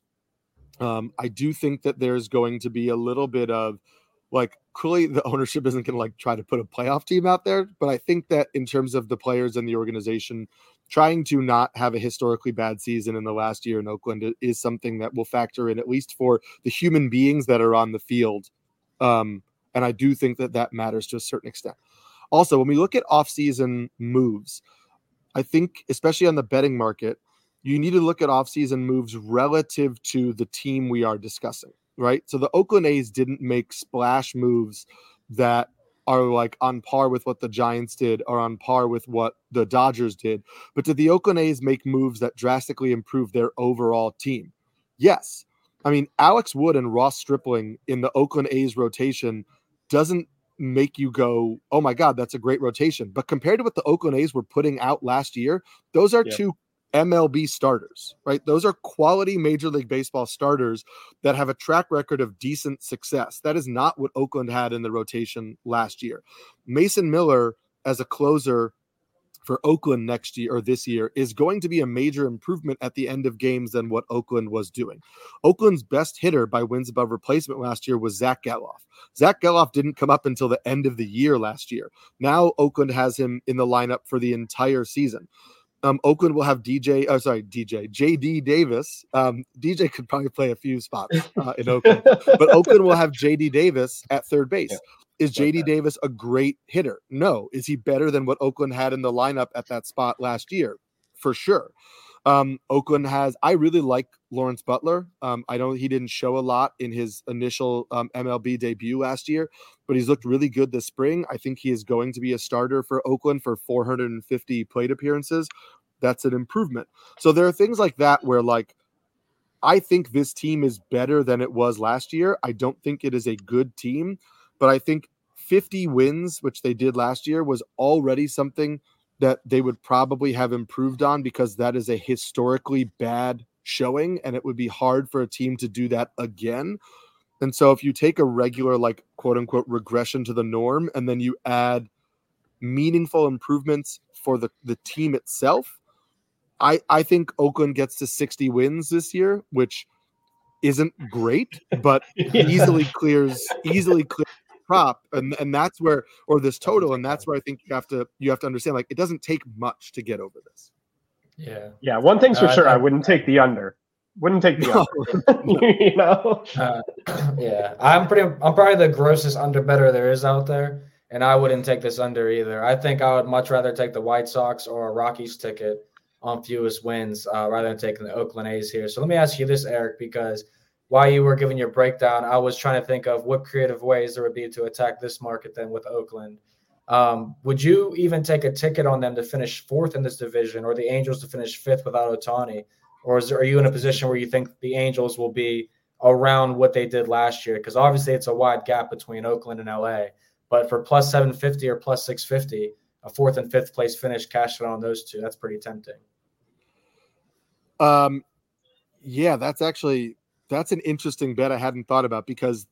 Um, I do think that there's going to be a little bit of like, clearly the ownership isn't going to like try to put a playoff team out there. But I think that in terms of the players and the organization, trying to not have a historically bad season in the last year in Oakland is something that will factor in, at least for the human beings that are on the field. Um, and I do think that that matters to a certain extent. Also, when we look at offseason moves, I think, especially on the betting market, you need to look at offseason moves relative to the team we are discussing, right? So the Oakland A's didn't make splash moves that are like on par with what the Giants did or on par with what the Dodgers did. But did the Oakland A's make moves that drastically improve their overall team? Yes. I mean, Alex Wood and Ross Stripling in the Oakland A's rotation doesn't make you go, oh my God, that's a great rotation. But compared to what the Oakland A's were putting out last year, those are yeah. two M L B starters, right? Those are quality Major League Baseball starters that have a track record of decent success. That is not what Oakland had in the rotation last year. Mason Miller as a closer for Oakland next year or this year is going to be a major improvement at the end of games than what Oakland was doing. Oakland's best hitter by wins above replacement last year was Zach Geloff. Zach Geloff didn't come up until the end of the year last year. Now Oakland has him in the lineup for the entire season. Um, Oakland will have D J, oh, sorry, D J, J D Davis. Um, D J could probably play a few spots uh, in Oakland, but Oakland will have J D Davis at third base. Yeah. Is J D Davis a great hitter? No. Is he better than what Oakland had in the lineup at that spot last year? For sure. Um, Oakland has, I really like Lawrence Butler. Um, I know he didn't show a lot in his initial um, M L B debut last year, but he's looked really good this spring. I think he is going to be a starter for Oakland for four hundred fifty plate appearances. That's an improvement. So there are things like that where, like, I think this team is better than it was last year. I don't think it is a good team, but I think fifty wins, which they did last year, was already something that they would probably have improved on because that is a historically bad showing, and it would be hard for a team to do that again. And so if you take a regular, like, quote unquote, regression to the norm, and then you add meaningful improvements for the, the team itself, I, I think Oakland gets to sixty wins this year, which isn't great, but yeah. easily clears, easily clears prop, and and that's where, or this total, and that's where I think you have to you have to understand, like, it doesn't take much to get over this. Yeah, yeah. One thing's for uh, sure, I, I wouldn't take the under. Wouldn't take the no, under. No. You know. Uh, yeah, I'm pretty. I'm probably the grossest under better there is out there, and I wouldn't take this under either. I think I would much rather take the White Sox or a Rockies ticket on fewest wins uh, rather than taking the Oakland A's here. So let me ask you this, Eric, because while you were giving your breakdown, I was trying to think of what creative ways there would be to attack this market then with Oakland. Um, would you even take a ticket on them to finish fourth in this division, or the Angels to finish fifth without Ohtani? Or is there, are you in a position where you think the Angels will be around what they did last year, because obviously it's a wide gap between Oakland and L A. But for plus seven fifty or plus six fifty, a fourth and fifth place finish, cash it on those two. That's pretty tempting. Um, yeah, that's actually that's an interesting bet I hadn't thought about, because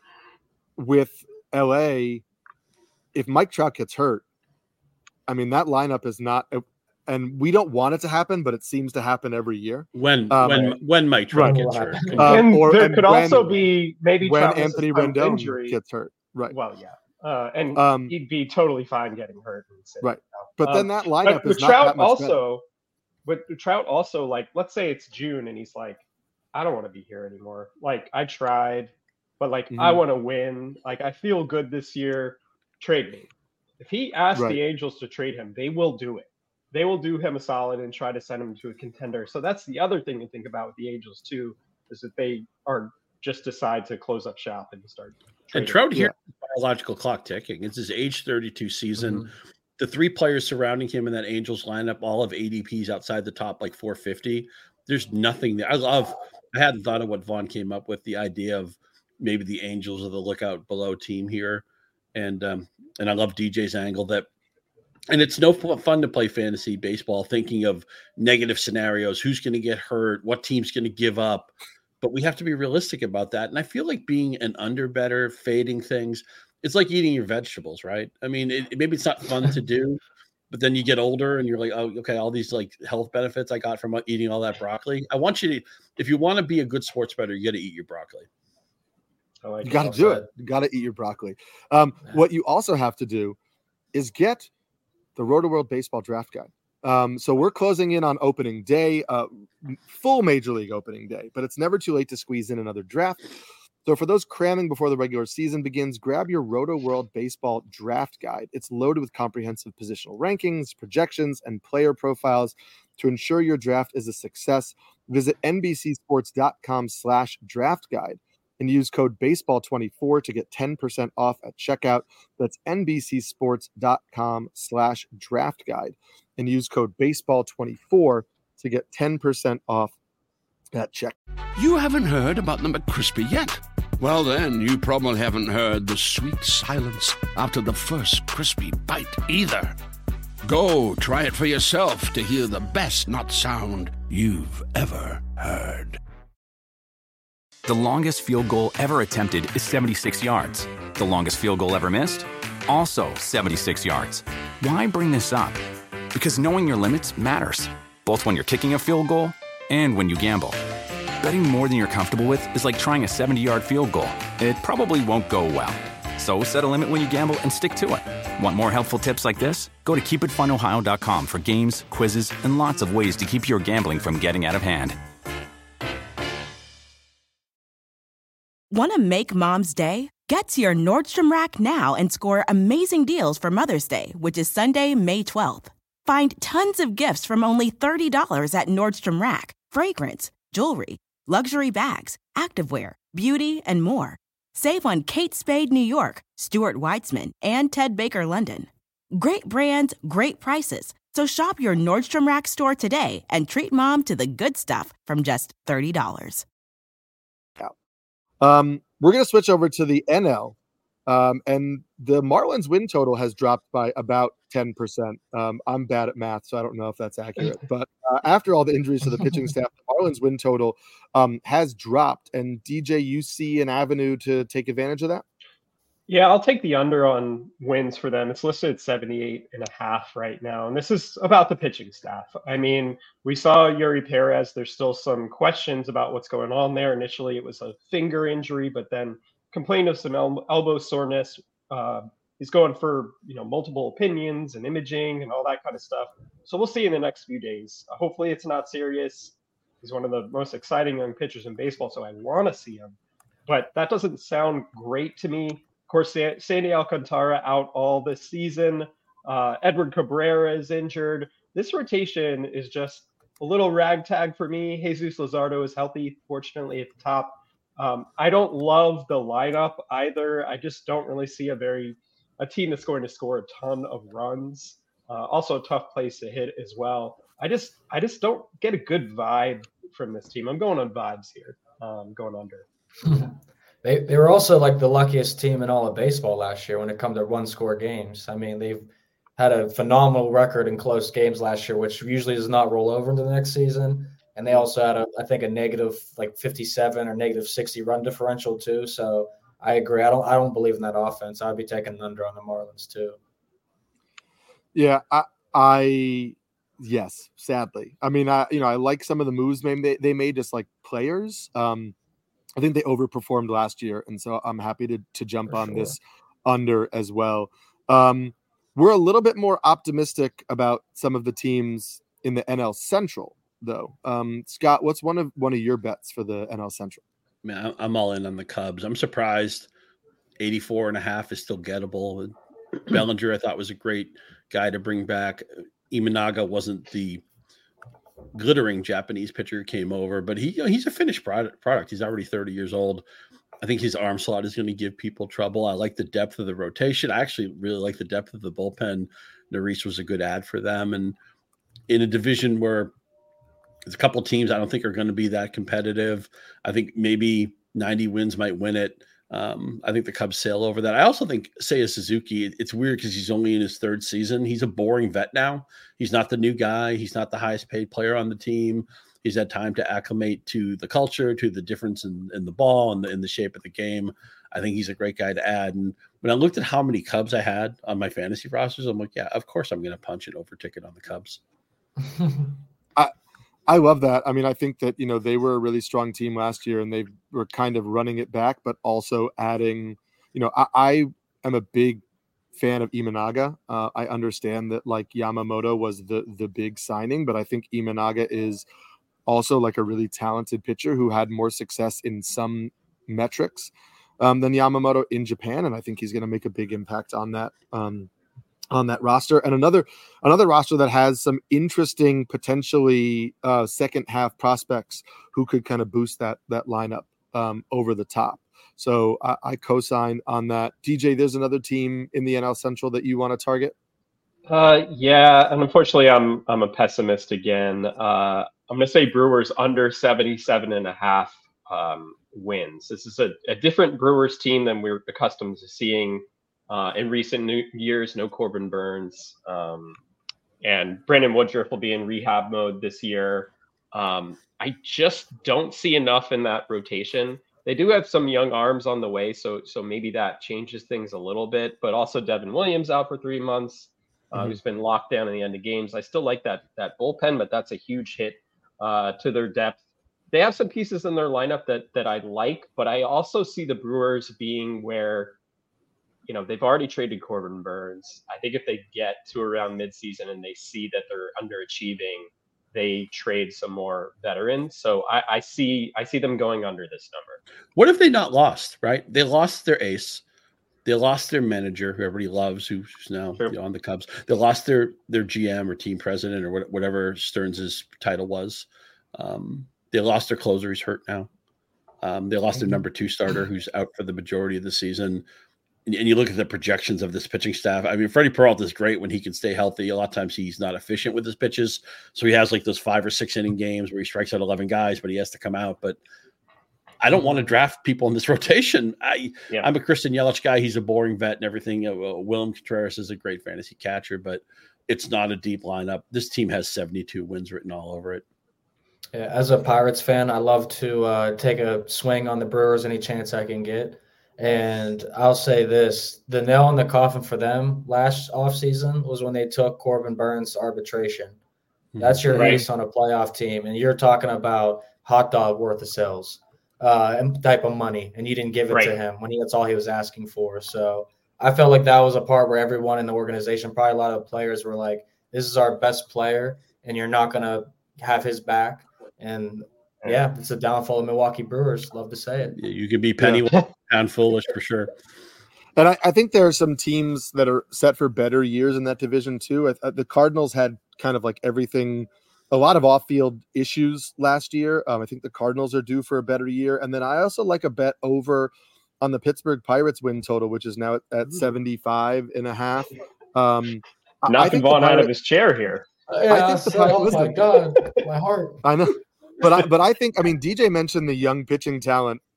with L A, if Mike Trout gets hurt, I mean, that lineup is not, and we don't want it to happen, but it seems to happen every year. When um, when when Mike Trout right. gets hurt, Um, and or, there and could when, also be maybe when Trout Anthony misses time Rendon injury. gets hurt. Right. Well, yeah. Uh, and Um, he'd be totally fine getting hurt. Right. But um, then that lineup but, is but not Trout that much also, but Trout also, like, let's say it's June and he's like, I don't want to be here anymore. Like, I tried, but like, Mhm. I want to win. Like, I feel good this year. Trade me. If he asks Right. the Angels to trade him, they will do it. They will do him a solid and try to send him to a contender. So that's the other thing to think about with the Angels too, is that they are just decide to close up shop and start. And trading. Trout here, biological clock ticking. It's his age thirty-two season. Mm-hmm. The three players surrounding him in that Angels lineup, all of A D Ps outside the top like four fifty. There's nothing there. I love. I hadn't thought of what Vaughn came up with, the idea of maybe the Angels are the lookout below team here, and um, and I love D J's angle that. And it's no fun to play fantasy baseball thinking of negative scenarios. Who's going to get hurt? What team's going to give up? But we have to be realistic about that. And I feel like being an under better, fading things, it's like eating your vegetables, right? I mean, it, maybe it's not fun to do, but then you get older and you're like, oh, okay, all these like health benefits I got from eating all that broccoli. I want you to, if you want to be a good sports bettor, you got to eat your broccoli. I like You got to well do said. it. You got to eat your broccoli. Um, Yeah. What you also have to do is get the Roto World Baseball Draft Guide. Um, so we're closing in on opening day, uh, full Major League opening day, but it's never too late to squeeze in another draft. So for those cramming before the regular season begins, grab your Roto World Baseball Draft Guide. It's loaded with comprehensive positional rankings, projections, and player profiles to ensure your draft is a success. Visit nbcsports.com slash draft guide and use code baseball twenty-four to get ten percent off at checkout. That's nbcsports.com slash draft guide and use code baseball twenty-four to get ten percent off at checkout. You haven't heard about the McCrispy yet? Well, then, you probably haven't heard the sweet silence after the first crispy bite either. Go try it for yourself to hear the best nut sound you've ever heard. The longest field goal ever attempted is seventy-six yards. The longest field goal ever missed? Also seventy-six yards. Why bring this up? Because knowing your limits matters, both when you're kicking a field goal and when you gamble. Betting more than you're comfortable with is like trying a seventy-yard field goal. It probably won't go well. So set a limit when you gamble and stick to it. Want more helpful tips like this? Go to keep it fun ohio dot com for games, quizzes, and lots of ways to keep your gambling from getting out of hand. Want to make Mom's Day? Get to your Nordstrom Rack now and score amazing deals for Mother's Day, which is Sunday, May twelfth. Find tons of gifts from only thirty dollars at Nordstrom Rack. Fragrance, jewelry, luxury bags, activewear, beauty, and more. Save on Kate Spade New York, Stuart Weitzman, and Ted Baker London. Great brands, great prices. So shop your Nordstrom Rack store today and treat Mom to the good stuff from just thirty dollars. Um, we're going to switch over to the N L, um, and the Marlins win total has dropped by about ten percent. Um, I'm bad at math, so I don't know if that's accurate. But uh, after all the injuries to the pitching staff, the Marlins win total um, has dropped. And D J, you see an avenue to take advantage of that? Yeah, I'll take the under on wins for them. It's listed at seventy-eight and a half right now. And this is about the pitching staff. I mean, we saw Yuri Perez. There's still some questions about what's going on there. Initially, it was a finger injury, but then complained of some el- elbow soreness. Uh, he's going for, you know, multiple opinions and imaging and all that kind of stuff. So we'll see in the next few days. Uh, hopefully it's not serious. He's one of the most exciting young pitchers in baseball, so I want to see him. But that doesn't sound great to me. Of course, Sandy Alcantara out all this season. Uh, Edward Cabrera is injured. This rotation is just a little ragtag for me. Jesus Luzardo is healthy, fortunately, at the top. Um, I don't love the lineup either. I just don't really see a very a team that's going to score a ton of runs. Uh, also, a tough place to hit as well. I just I just don't get a good vibe from this team. I'm going on vibes here. Um, going under. they they were also like the luckiest team in all of baseball last year when it comes to one score games. I mean, they've had a phenomenal record in close games last year, which usually does not roll over into the next season. And they also had, a, I think, a negative like fifty-seven or negative sixty run differential too. So I agree. I don't I don't believe in that offense. I'd be taking an under on the Marlins too. Yeah, I, I yes, sadly. I mean, I you know I like some of the moves maybe they, they made just like players. Um, I think they overperformed last year, and so I'm happy to to jump For on sure. this under as well. Um, we're a little bit more optimistic about some of the teams in the N L Central, though. Um, Scott, what's one of one of your bets for the N L Central? Man, I'm all in on the Cubs. I'm surprised eighty-four and a half is still gettable. Bellinger, I thought, was a great guy to bring back. Imanaga wasn't the glittering Japanese pitcher who came over, but he you know, he's a finished product, product. He's already thirty years old. I think his arm slot is going to give people trouble. I like the depth of the rotation. I actually really like the depth of the bullpen. Neris was a good ad for them. And in a division where there's a couple of teams I don't think are going to be that competitive, I think maybe ninety wins might win it. Um, I think the Cubs sail over that. I also think Seiya Suzuki, it's weird because he's only in his third season. He's a boring vet now. He's not the new guy. He's not the highest paid player on the team. He's had time to acclimate to the culture, to the difference in, in the ball and the, in the shape of the game. I think he's a great guy to add. And when I looked at how many Cubs I had on my fantasy rosters, I'm like, yeah, of course I'm going to punch an over ticket on the Cubs. I I love that. I mean, I think that, you know, they were a really strong team last year and they were kind of running it back, but also adding, you know, I, I am a big fan of Imanaga. Uh, I understand that like Yamamoto was the the big signing, but I think Imanaga is also like a really talented pitcher who had more success in some metrics um, than Yamamoto in Japan. And I think he's going to make a big impact on that, um, on that roster. And another, another roster that has some interesting, potentially uh, second half prospects who could kind of boost that, that lineup um, over the top. So I, I co-sign on that. D J, there's another team in the N L Central that you want to target? Uh, yeah. And unfortunately I'm, I'm a pessimist again. Uh, I'm going to say Brewers under seventy-seven and a half um, wins. This is a, a different Brewers team than we're accustomed to seeing uh, in recent new years. No Corbin Burns. Um, and Brandon Woodruff will be in rehab mode this year. Um, I just don't see enough in that rotation. They do have some young arms on the way, so so maybe that changes things a little bit. But also Devin Williams out for three months, uh, mm-hmm. who's been locked down in the end of games. I still like that that bullpen, but that's a huge hit uh, to their depth. They have some pieces in their lineup that that I like, but I also see the Brewers being where, you know, they've already traded Corbin Burns. I think if they get to around midseason and they see that they're underachieving, they trade some more veterans. So I, I see I see them going under this number. What if they not lost, right? They lost their ace. They lost their manager, who everybody loves, who's now sure. you know, on the Cubs. They lost their their G M or team president or whatever Stearns' title was. Um, they lost their closer, who's hurt now. Um, they lost their number two starter, who's out for the majority of the season. And, and you look at the projections of this pitching staff. I mean, Freddie Peralta is great when he can stay healthy. A lot of times he's not efficient with his pitches. So he has like those five or six inning games where he strikes out eleven guys, but he has to come out. But I don't want to draft people in this rotation. I, yeah. I'm a Christian Yelich guy. He's a boring vet and everything. Uh, Willem Contreras is a great fantasy catcher, but it's not a deep lineup. This team has seventy-two wins written all over it. Yeah, as a Pirates fan, I love to uh, take a swing on the Brewers any chance I can get. And I'll say this, the nail in the coffin for them last offseason was when they took Corbin Burns to arbitration. That's your right. ace on a playoff team. And you're talking about hot dog worth of sales uh, and type of money. And you didn't give it right. to him when he, that's all he was asking for. So I felt like that was a part where everyone in the organization, probably a lot of players were like, this is our best player and you're not going to have his back. And yeah, it's a downfall of Milwaukee Brewers. Love to say it. Yeah, you could be penny yeah. pound foolish for sure. And I, I think there are some teams that are set for better years in that division too. I, I, the Cardinals had kind of like everything, a lot of off-field issues last year. Um, I think the Cardinals are due for a better year. And then I also like a bet over on the Pittsburgh Pirates win total, which is now at, at seventy-five and a half. Um, Knocking Vaughn Pirates, out of his chair here. Yeah, I think the Pirates, oh my God, my heart. I know. But I, but I think, I mean, D J mentioned the young pitching talent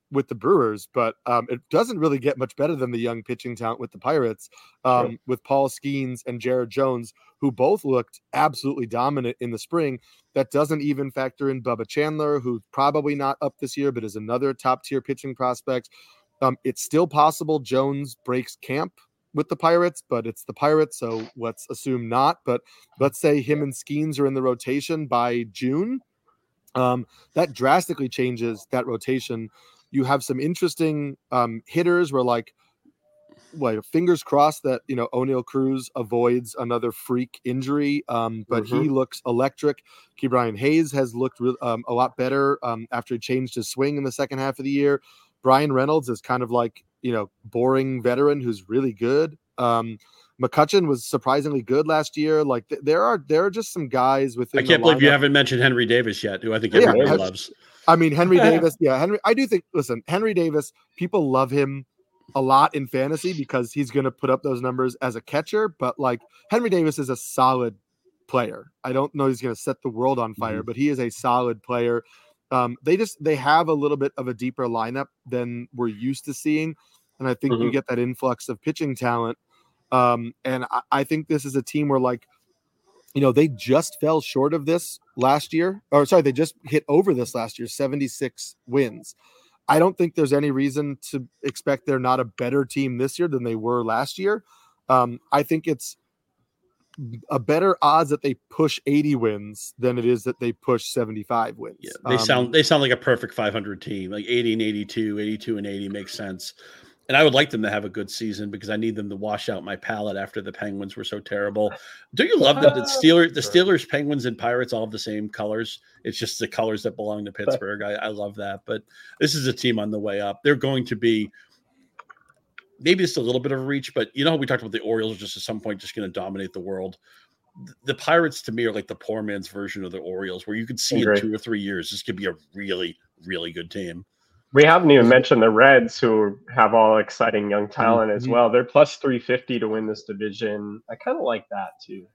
with the Brewers, but um, it doesn't really get much better than the young pitching talent with the Pirates, um, sure. with Paul Skeens and Jared Jones, who both looked absolutely dominant in the spring. That doesn't even factor in Bubba Chandler, who's probably not up this year, but is another top-tier pitching prospect. Um, it's still possible Jones breaks camp with the Pirates, but it's the Pirates, so let's assume not. But let's say him and Skeens are in the rotation by June. Um, that drastically changes that rotation. You have some interesting um, hitters where, like, well, fingers crossed that, you know, O'Neal Cruz avoids another freak injury, um, but mm-hmm. he looks electric. Ke'Bryan Hayes has looked re- um, a lot better um, after he changed his swing in the second half of the year. Brian Reynolds is kind of like, you know, boring veteran who's really good. Um, McCutchen was surprisingly good last year. Like th- there are there are just some guys within. I can't believe you haven't mentioned Henry Davis yet, who I think everybody yeah, loves. I mean, Henry Davis. Yeah, Henry. I do think. Listen, Henry Davis. People love him a lot in fantasy because he's going to put up those numbers as a catcher. But like Henry Davis is a solid player. I don't know he's going to set the world on fire, mm-hmm. but he is a solid player. Um, they just they have a little bit of a deeper lineup than we're used to seeing, and I think mm-hmm. you get that influx of pitching talent. Um, and I, I think this is a team where, like, you know, they just fell short of this last year, or sorry, they just hit over this last year, seventy-six wins. I don't think there's any reason to expect they're not a better team this year than they were last year. Um, I think it's a better odds that they push eighty wins than it is that they push seventy-five wins. Yeah, they um, sound they sound like a perfect five hundred team, like eighty and eighty-two, eighty-two and eighty makes sense. And I would like them to have a good season because I need them to wash out my palate after the Penguins were so terrible. Don't you love that the Steelers, the Steelers, Penguins, and Pirates all have the same colors? It's just the colors that belong to Pittsburgh. I, I love that. But this is a team on the way up. They're going to be maybe just a little bit of a reach, but you know how we talked about the Orioles are just at some point just going to dominate the world. The Pirates to me are like the poor man's version of the Orioles, where you could see in two or three years this could be a really, really good team. We haven't even mentioned the Reds, who have all exciting young talent mm-hmm. as well. They're plus three fifty to win this division. I kind of like that too.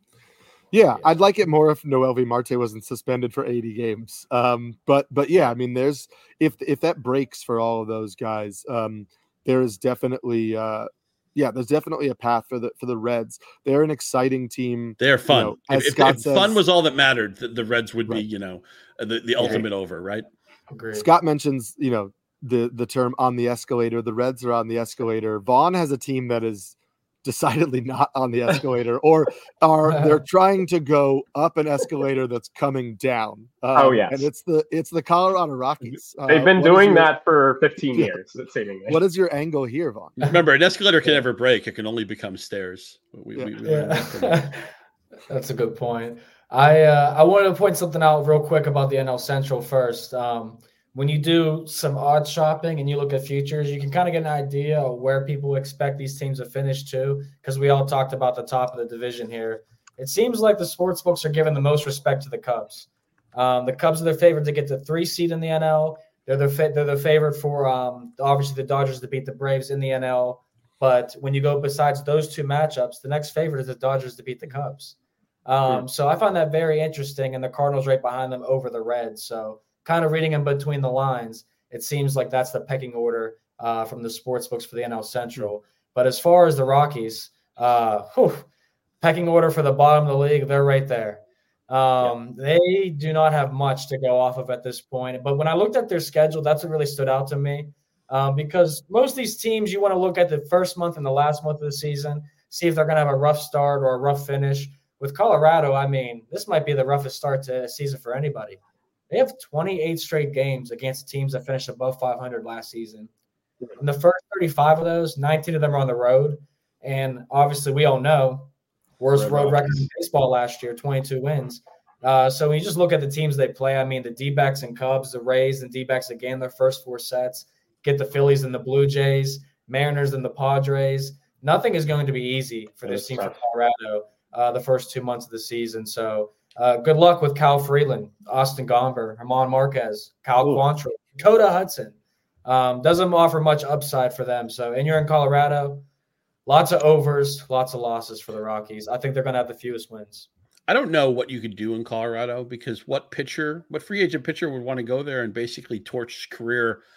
Yeah, yeah, I'd like it more if Noelvi Marte wasn't suspended for eighty games. Um, but but yeah, I mean, there's if if that breaks for all of those guys, um, there is definitely uh, yeah, there's definitely a path for the for the Reds. They're an exciting team. They're fun. You know, as if, Scott if says, fun was all that mattered, the, the Reds would right. be, you know, the, the ultimate right. over, right? Agreed. Scott mentions, you know, the the term on the escalator. The Reds are on the escalator. Vaughn has a team that is decidedly not on the escalator, or are they're trying to go up an escalator that's coming down. Um, oh yeah, and it's the it's the Colorado Rockies. They've been uh, doing your, that for fifteen yeah. years. Seemingly. What is your angle here, Vaughn? Remember, an escalator can never break; it can only become stairs. We, yeah. we, we yeah. That's a good point. I uh, I wanted to point something out real quick about the N L Central first. Um, when you do some odd shopping and you look at futures, you can kind of get an idea of where people expect these teams to finish too, because we all talked about the top of the division here. It seems like the sports books are giving the most respect to the Cubs. Um, the Cubs are their favorite to get the three seed in the N L. They're the fa- they're the favorite for um, obviously the Dodgers to beat the Braves in the N L. But when you go besides those two matchups, the next favorite is the Dodgers to beat the Cubs. Um, so I find that very interesting, and the Cardinals right behind them over the Reds. So kind of reading in between the lines, it seems like that's the pecking order uh, from the sports books for the N L Central. But as far as the Rockies, uh, whew, pecking order for the bottom of the league, they're right there. Um, yeah. They do not have much to go off of at this point. But when I looked at their schedule, that's what really stood out to me. Um, because most of these teams, you want to look at the first month and the last month of the season, see if they're going to have a rough start or a rough finish. With Colorado, I mean, this might be the roughest start to a season for anybody. They have twenty-eight straight games against teams that finished above five hundred last season. In the first thirty-five of those, nineteen of them are on the road. And obviously, we all know, worst road record in baseball last year, twenty-two wins. Uh, so when you just look at the teams they play, I mean, the D-backs and Cubs, the Rays and D-backs again, their first four sets. Get the Phillies and the Blue Jays, Mariners and the Padres. Nothing is going to be easy for this team from Colorado uh, the first two months of the season. So uh, good luck with Kyle Freeland, Austin Gomber, Herman Marquez, Kyle Ooh. Quantrill, Dakota Hudson. Um, doesn't offer much upside for them. So, and you're in Colorado, lots of overs, lots of losses for the Rockies. I think they're going to have the fewest wins. I don't know what you could do in Colorado, because what pitcher, what free agent pitcher would want to go there and basically torch his career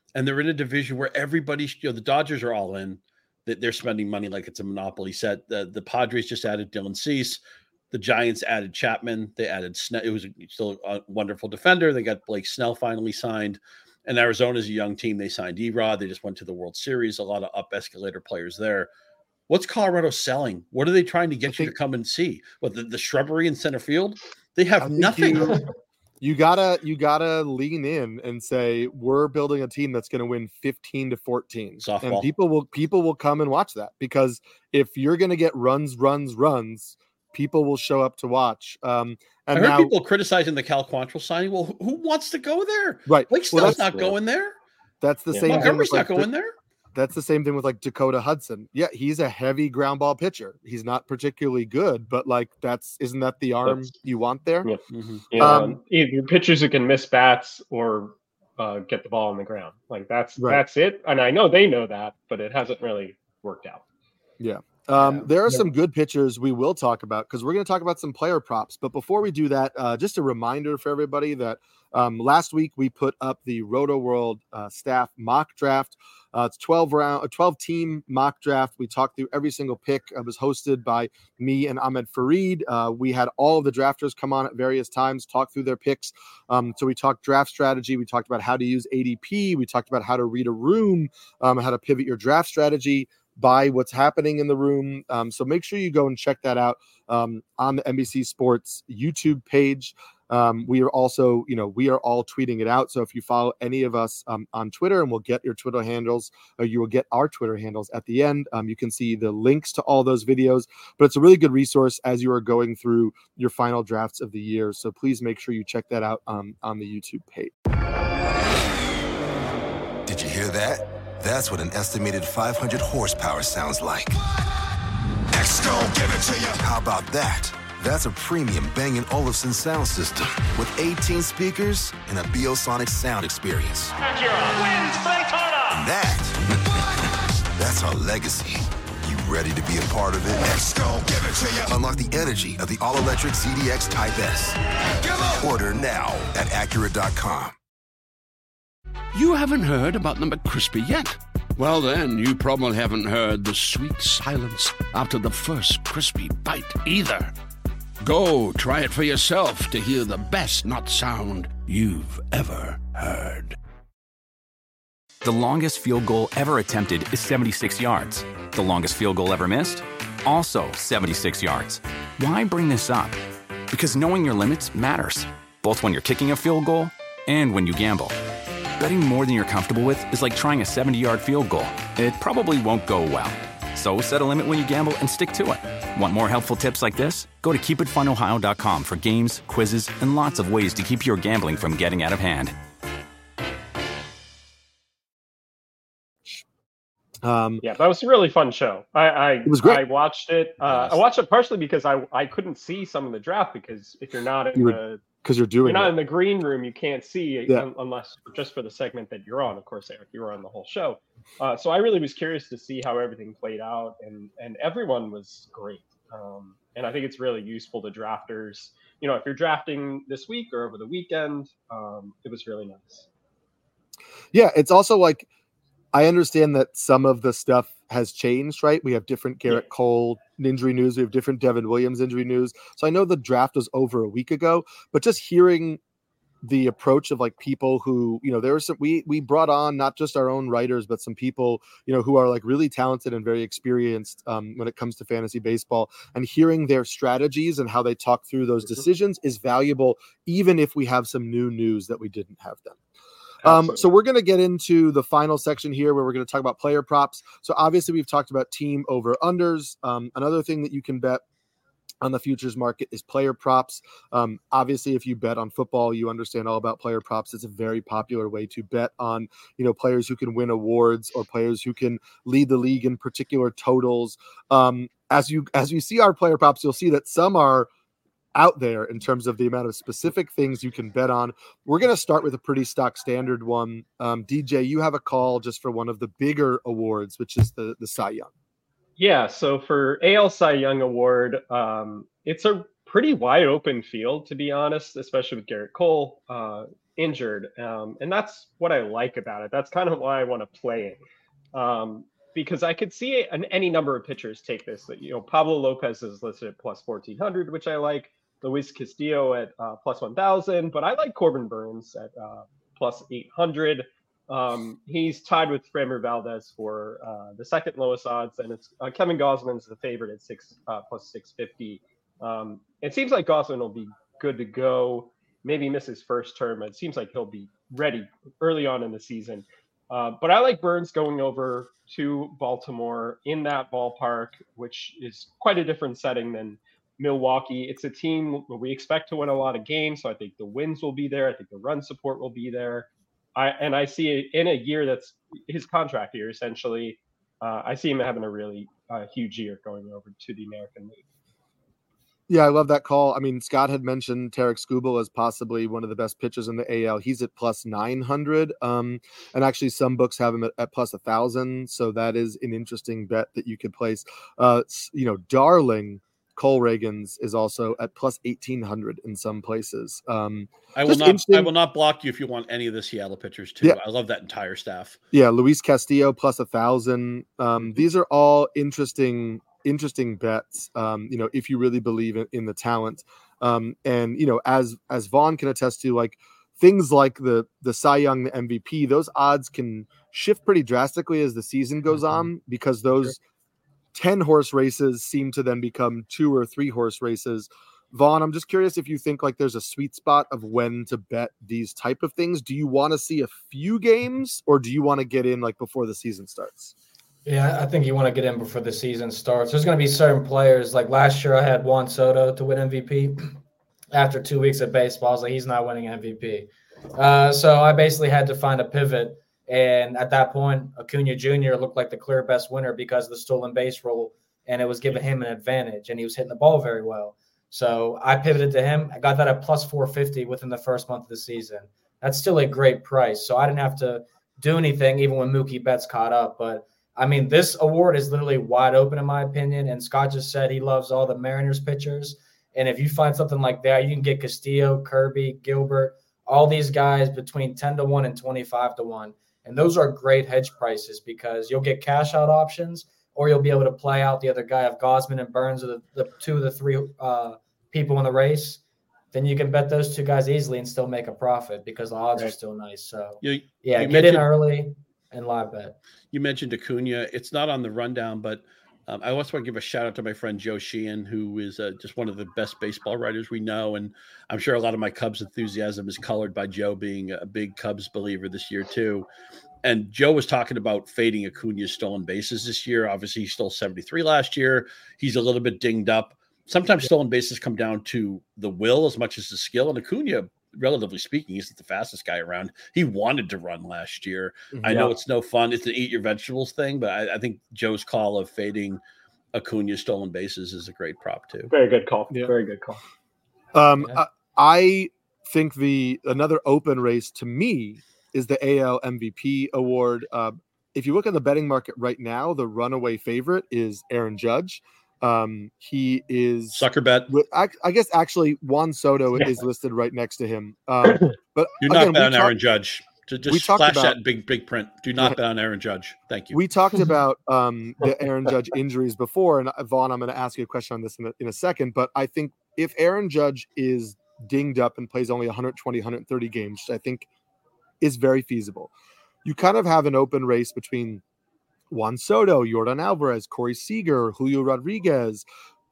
and they're in a division where everybody's, you know, the Dodgers are all in. That they're spending money like it's a monopoly set. The, the Padres just added Dylan Cease. The Giants added Chapman. They added Snell. It was still a wonderful defender. They got Blake Snell finally signed. And Arizona's a young team. They signed E-Rod. They just went to the World Series. A lot of up escalator players there. What's Colorado selling? What are they trying to get think, you to come and see? What, the, the shrubbery in center field? They have nothing. You, you gotta you gotta lean in and say we're building a team that's going to win fifteen to fourteen. Softball. And people will people will come and watch that, because if you're going to get runs, runs, runs, people will show up to watch. Um, and I heard now, people criticizing the Cal Quantrill signing. Well, who wants to go there? Right. Blake well, Snell's not going there. That's the yeah. same. Montgomery's thing not like, going there. That's the same thing with like Dakota Hudson. Yeah, he's a heavy ground ball pitcher. He's not particularly good, but like that's isn't that the arm that's, you want there? Yeah, mm-hmm. yeah um, either pitchers who can miss bats or uh, get the ball on the ground. Like that's right. that's it. And I know they know that, but it hasn't really worked out. Yeah. Um, Yeah. there are Yeah. some good pitchers we will talk about, because we're going to talk about some player props. But before we do that, uh, just a reminder for everybody that um, last week we put up the Roto World uh, staff mock draft. Uh, it's twelve round, a twelve team mock draft. We talked through every single pick. It was hosted by me and Ahmed Fareed. Uh, we had all of the drafters come on at various times, talk through their picks. Um, so we talked draft strategy. We talked about how to use A D P. We talked about how to read a room, um, how to pivot your draft strategy by what's happening in the room. Um, so make sure you go and check that out um, on the N B C Sports YouTube page. Um, we are also, you know, we are all tweeting it out. So if you follow any of us um, on Twitter, and we'll get your Twitter handles, or you will get our Twitter handles at the end. Um, you can see the links to all those videos, but it's a really good resource as you are going through your final drafts of the year. So please make sure you check that out um, on the YouTube page. Did you hear that? That's what an estimated five hundred horsepower sounds like. X-Gon, give it to you. How about that? That's a premium Bang and Olufsen sound system with eighteen speakers and a Biosonic sound experience. Acura wins Daytona. And that, that's our legacy. You ready to be a part of it? X-Gon, give it to you. Unlock the energy of the all-electric C D X Type S. Order now at Acura dot com. You haven't heard about the McCrispy yet? Well, then, you probably haven't heard the sweet silence after the first crispy bite either. Go try it for yourself to hear the best nut sound you've ever heard. The longest field goal ever attempted is seventy-six yards. The longest field goal ever missed? Also seventy-six yards. Why bring this up? Because knowing your limits matters, both when you're kicking a field goal and when you gamble. Betting more than you're comfortable with is like trying a seventy-yard field goal. It probably won't go well. So set a limit when you gamble and stick to it. Want more helpful tips like this? Go to keep it fun ohio dot com for games, quizzes, and lots of ways to keep your gambling from getting out of hand. Um, Yeah, that was a really fun show. I I, It was great. I watched it. Uh, I watched it partially because I I couldn't see some of the draft, because if you're not in You were the because you're doing you're not it. in the green room, you can't see Yeah. un- unless just for the segment that you're on. Of course, Eric, you were on the whole show. Uh, so I really was curious to see how everything played out, and and everyone was great. Um, and I think it's really useful to drafters. You know, if you're drafting this week or over the weekend, um, it was really nice. Yeah, it's also like, I understand that some of the stuff has changed, right? We have different Garrett Yeah. Cole injury news. We have different Devin Williams injury news. So I know the draft was over a week ago, but just hearing the approach of like people who, you know, there were some, we, we brought on not just our own writers, but some people, you know, who are like really talented and very experienced um, when it comes to fantasy baseball, and hearing their strategies and how they talk through those Mhm. decisions is valuable, even if we have some new news that we didn't have then. Um, Absolutely. so we're going to get into the final section here where we're going to talk about player props. So obviously we've talked about team over unders. Um, another thing that you can bet on the futures market is player props. Um, obviously, if you bet on football, you understand all about player props. It's a very popular way to bet on, you know, players who can win awards or players who can lead the league in particular totals. Um, as you as you see our player props, you'll see that some are out there in terms of the amount of specific things you can bet on. We're going to start with a pretty stock standard one. Um, D J, you have a call just for one of the bigger awards, which is the, the Cy Young. Yeah, so for A L Cy Young Award, um, it's a pretty wide open field, to be honest, especially with Garrett Cole. Uh, injured, um, and that's what I like about it. That's kind of why I want to play it, um, because I could see an, any number of pitchers take this. You know, Pablo Lopez is listed at plus fourteen hundred, which I like. Luis Castillo at uh, plus one thousand, but I like Corbin Burns at uh, plus eight hundred. Um, he's tied with Framber Valdez for uh, the second lowest odds, and it's uh, Kevin Gausman's the favorite at six uh, plus six fifty. Um, it seems like Gausman will be good to go. Maybe miss his first term. It seems like he'll be ready early on in the season. Uh, but I like Burns going over to Baltimore in that ballpark, which is quite a different setting than Milwaukee. It's a team where we expect to win a lot of games, so I think the wins will be there. I think the run support will be there. I, and I see it in a year that's his contract year, essentially. Uh, I see him having a really uh, huge year going over to the American League. Yeah, I love that call. I mean, Scott had mentioned Tarek Skubal as possibly one of the best pitchers in the A L. He's at plus nine hundred. Um, and actually, some books have him at, at plus one thousand. So that is an interesting bet that you could place. Uh, you know, Darling, Cole Reagans is also at plus eighteen hundred in some places. Um, I will not. I will not block you if you want any of the Seattle pitchers too. Yeah. I love that entire staff. Yeah, Luis Castillo plus a thousand. Um, these are all interesting, interesting bets. Um, you know, if you really believe in, in the talent, um, and you know, as as Vaughn can attest to, like things like the the Cy Young, the M V P, those odds can shift pretty drastically as the season goes mm-hmm. on because those. Sure. ten horse races seem to then become two or three horse races. Vaughn, I'm just curious if you think like there's a sweet spot of when to bet these type of things. Do you want to see a few games or do you want to get in like before the season starts? Yeah, I think you want to get in before the season starts. There's going to be certain players like last year I had Juan Soto to win M V P. After two weeks of baseball, I was like, he's not winning M V P. Uh, so I basically had to find a pivot. And at that point, Acuna Junior looked like the clear best winner because of the stolen base rule, and it was giving him an advantage, and he was hitting the ball very well. So I pivoted to him. I got that at plus four fifty within the first month of the season. That's still a great price. So I didn't have to do anything even when Mookie Betts caught up. But, I mean, this award is literally wide open in my opinion, and Scott just said he loves all the Mariners pitchers. And if you find something like that, you can get Castillo, Kirby, Gilbert, all these guys between ten to one and twenty-five to one. And those are great hedge prices because you'll get cash out options or you'll be able to play out the other guy. If Gausman and Burns are the, the two of the three uh, people in the race, then you can bet those two guys easily and still make a profit because the odds right. are still nice. So, you, yeah, you get in early and live bet. You mentioned Acuna. It's not on the rundown, but um, I also want to give a shout out to my friend Joe Sheehan, who is uh, just one of the best baseball writers we know. And I'm sure a lot of my Cubs enthusiasm is colored by Joe being a big Cubs believer this year too. And Joe was talking about fading Acuna's stolen bases this year. Obviously, he stole seventy-three last year. He's a little bit dinged up. Sometimes stolen bases come down to the will as much as the skill. And Acuna, relatively speaking, isn't the fastest guy around. He wanted to run last year. Mm-hmm. I know it's no fun. It's an eat your vegetables thing, but I, I think Joe's call of fading Acuna's stolen bases is a great prop too. Very good call. Yeah. Very good call. Um, yeah. I, I think the another open race to me is the A L M V P award. Uh, if you look at the betting market right now, the runaway favorite is Aaron Judge. Um, he is sucker bet. I, I guess actually Juan Soto yeah. is listed right next to him. Um, but you're not bet on talk, Aaron Judge. Just flash about, that in big, big print. Do not right. bet on Aaron Judge. Thank you. We talked about um, the Aaron Judge injuries before, and Vaughn, I'm going to ask you a question on this in a, in a second. But I think if Aaron Judge is dinged up and plays only one twenty, one thirty games, which I think is very feasible, you kind of have an open race between Juan Soto, Yordan Alvarez, Corey Seager, Julio Rodriguez.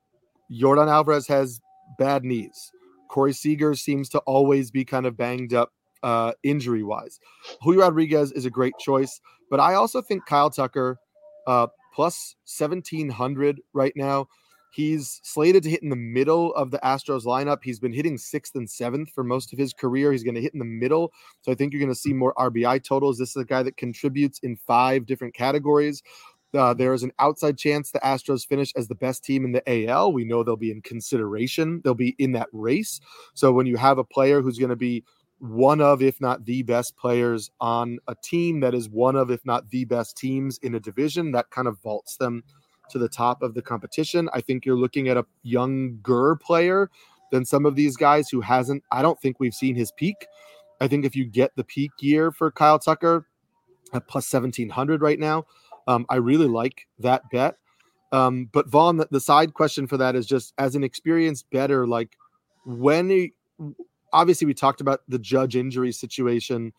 Yordan Alvarez has bad knees. Corey Seager seems to always be kind of banged up uh, injury-wise. Julio Rodriguez is a great choice, but I also think Kyle Tucker, uh, plus seventeen hundred right now. He's slated to hit in the middle of the Astros lineup. He's been hitting sixth and seventh for most of his career. He's going to hit in the middle. So I think you're going to see more R B I totals. This is a guy that contributes in five different categories. Uh, there is an outside chance the Astros finish as the best team in the A L. We know they'll be in consideration. They'll be in that race. So when you have a player who's going to be one of, if not the best players on a team that is one of, if not the best teams in a division, that kind of vaults them to the top of the competition. I think you're looking at a younger player than some of these guys who hasn't, I don't think we've seen his peak. I think if you get the peak year for Kyle Tucker at plus seventeen hundred right now, um, I really like that bet. Um, but Vaughn, the, the side question for that is just as an experienced bettor, like when, he, obviously we talked about the Judge injury situation.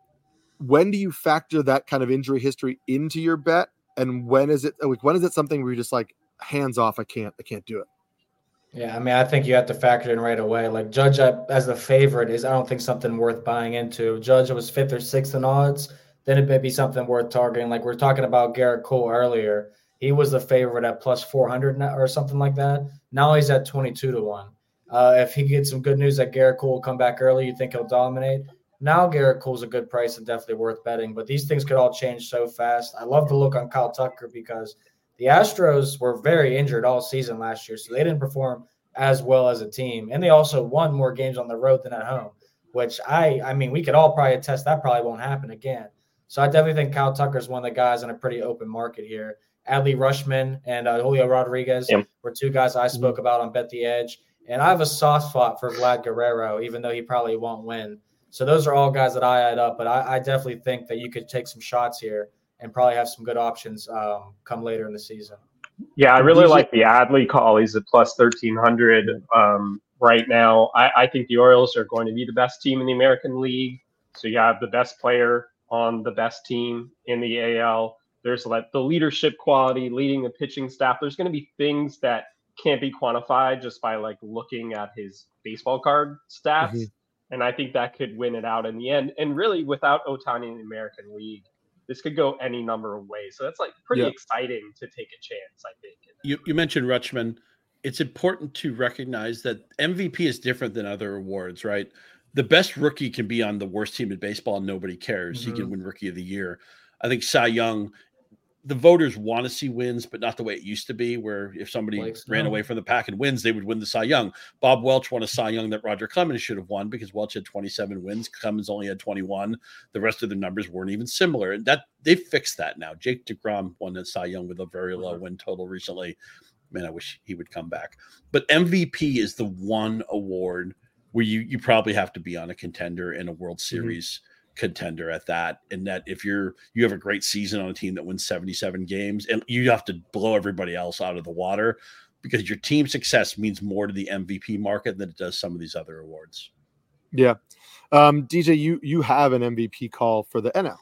When do you factor that kind of injury history into your bet? And when is it, like, when is it something where you're just like hands off? I can't, I can't do it. Yeah, I mean, I think you have to factor in right away. Like Judge as the favorite is, I don't think something worth buying into. Judge was fifth or sixth in odds, then it may be something worth targeting. Like we we're talking about Garrett Cole earlier. He was the favorite at plus four hundred or something like that. Now he's at twenty-two to one. Uh, if he gets some good news that Garrett Cole will come back early, you think he'll dominate. Now Garrett Cole's a good price and definitely worth betting, but these things could all change so fast. I love the look on Kyle Tucker because the Astros were very injured all season last year, so they didn't perform as well as a team. And they also won more games on the road than at home, which I I mean, we could all probably attest that probably won't happen again. So I definitely think Kyle Tucker is one of the guys in a pretty open market here. Adley Rushman and uh, Julio Rodriguez yep. were two guys I spoke about on Bet the Edge. And I have a soft spot for Vlad Guerrero, even though he probably won't win. So those are all guys that I add up, but I, I definitely think that you could take some shots here and probably have some good options um, come later in the season. Yeah, I really like the Adley call. He's at plus thirteen hundred um, right now. I, I think the Orioles are going to be the best team in the American League. So you have the best player on the best team in the A L. There's like the leadership quality, leading the pitching staff. There's going to be things that can't be quantified just by like looking at his baseball card stats. Mm-hmm. And I think that could win it out in the end. And really, without Ohtani in the American League, this could go any number of ways. So that's like pretty yeah. exciting to take a chance, I think. You, you mentioned Rutschman. It's important to recognize that M V P is different than other awards, right? The best rookie can be on the worst team in baseball and nobody cares. Mm-hmm. He can win Rookie of the Year. I think Cy Young, the voters want to see wins, but not the way it used to be, where if somebody Blake's ran no. away from the pack and wins, they would win the Cy Young. Bob Welch won a Cy Young that Roger Clemens should have won because Welch had twenty-seven wins. Clemens only had twenty-one. The rest of the numbers weren't even similar. And that they've fixed that now. Jake DeGrom won a Cy Young with a very low win total recently. Man, I wish he would come back. But M V P is the one award where you you probably have to be on a contender in a World Series mm-hmm. contender at that, and that if you're you have a great season on a team that wins seventy-seven games, and you have to blow everybody else out of the water because your team success means more to the M V P market than it does some of these other awards. Yeah. Um, D J, you you have an M V P call for the N L.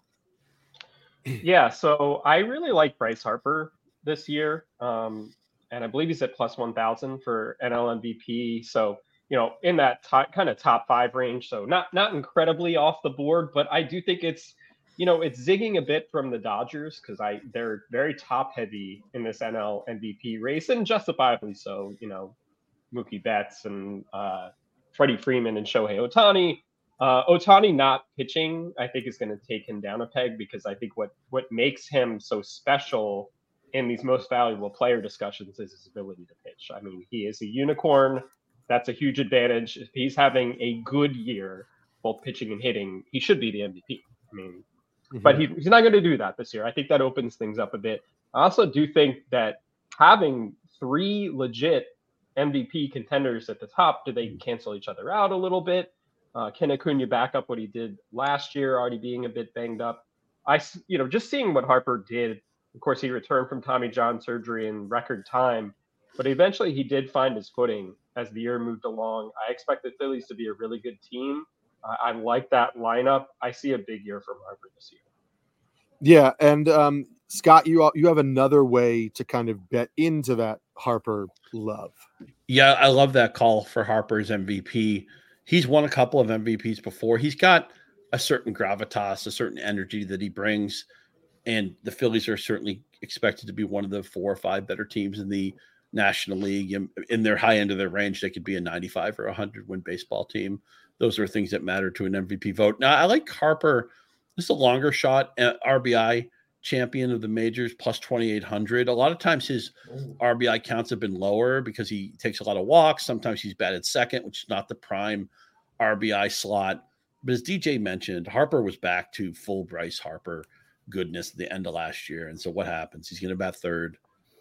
Yeah, so I really like Bryce Harper this year, um, and I believe he's at plus one thousand for N L M V P. So you know, in that top, kind of top five range. So not not incredibly off the board, but I do think it's, you know, it's zigging a bit from the Dodgers because I they're very top heavy in this N L M V P race, and justifiably so. You know, Mookie Betts and uh, Freddie Freeman and Shohei Ohtani. Uh, Ohtani not pitching, I think, is going to take him down a peg because I think what what makes him so special in these most valuable player discussions is his ability to pitch. I mean, he is a unicorn. That's a huge advantage. If he's having a good year, both pitching and hitting, he should be the M V P. I mean, mm-hmm. but he, he's not going to do that this year. I think that opens things up a bit. I also do think that having three legit M V P contenders at the top, do they cancel each other out a little bit? Uh, can Acuna back up what he did last year, already being a bit banged up? I, you know, just seeing what Harper did. Of course, he returned from Tommy John surgery in record time, but eventually he did find his footing as the year moved along. I expect the Phillies to be a really good team. Uh, I like that lineup. I see a big year from Harper this year. Yeah, and um, Scott, you you have another way to kind of bet into that Harper love. Yeah, I love that call for Harper's M V P. He's won a couple of M V Ps before. He's got a certain gravitas, a certain energy that he brings, and the Phillies are certainly expected to be one of the four or five better teams in the National League. In their high end of their range, they could be a ninety-five or a hundred win baseball team. Those are things that matter to an M V P vote. Now, I like Harper. This is a longer shot, uh, R B I champion of the majors, plus twenty-eight hundred. A lot of times his Ooh. R B I counts have been lower because he takes a lot of walks. Sometimes he's batted second, which is not the prime R B I slot. But as D J mentioned, Harper was back to full Bryce Harper goodness at the end of last year. And so what happens? He's going to bat third.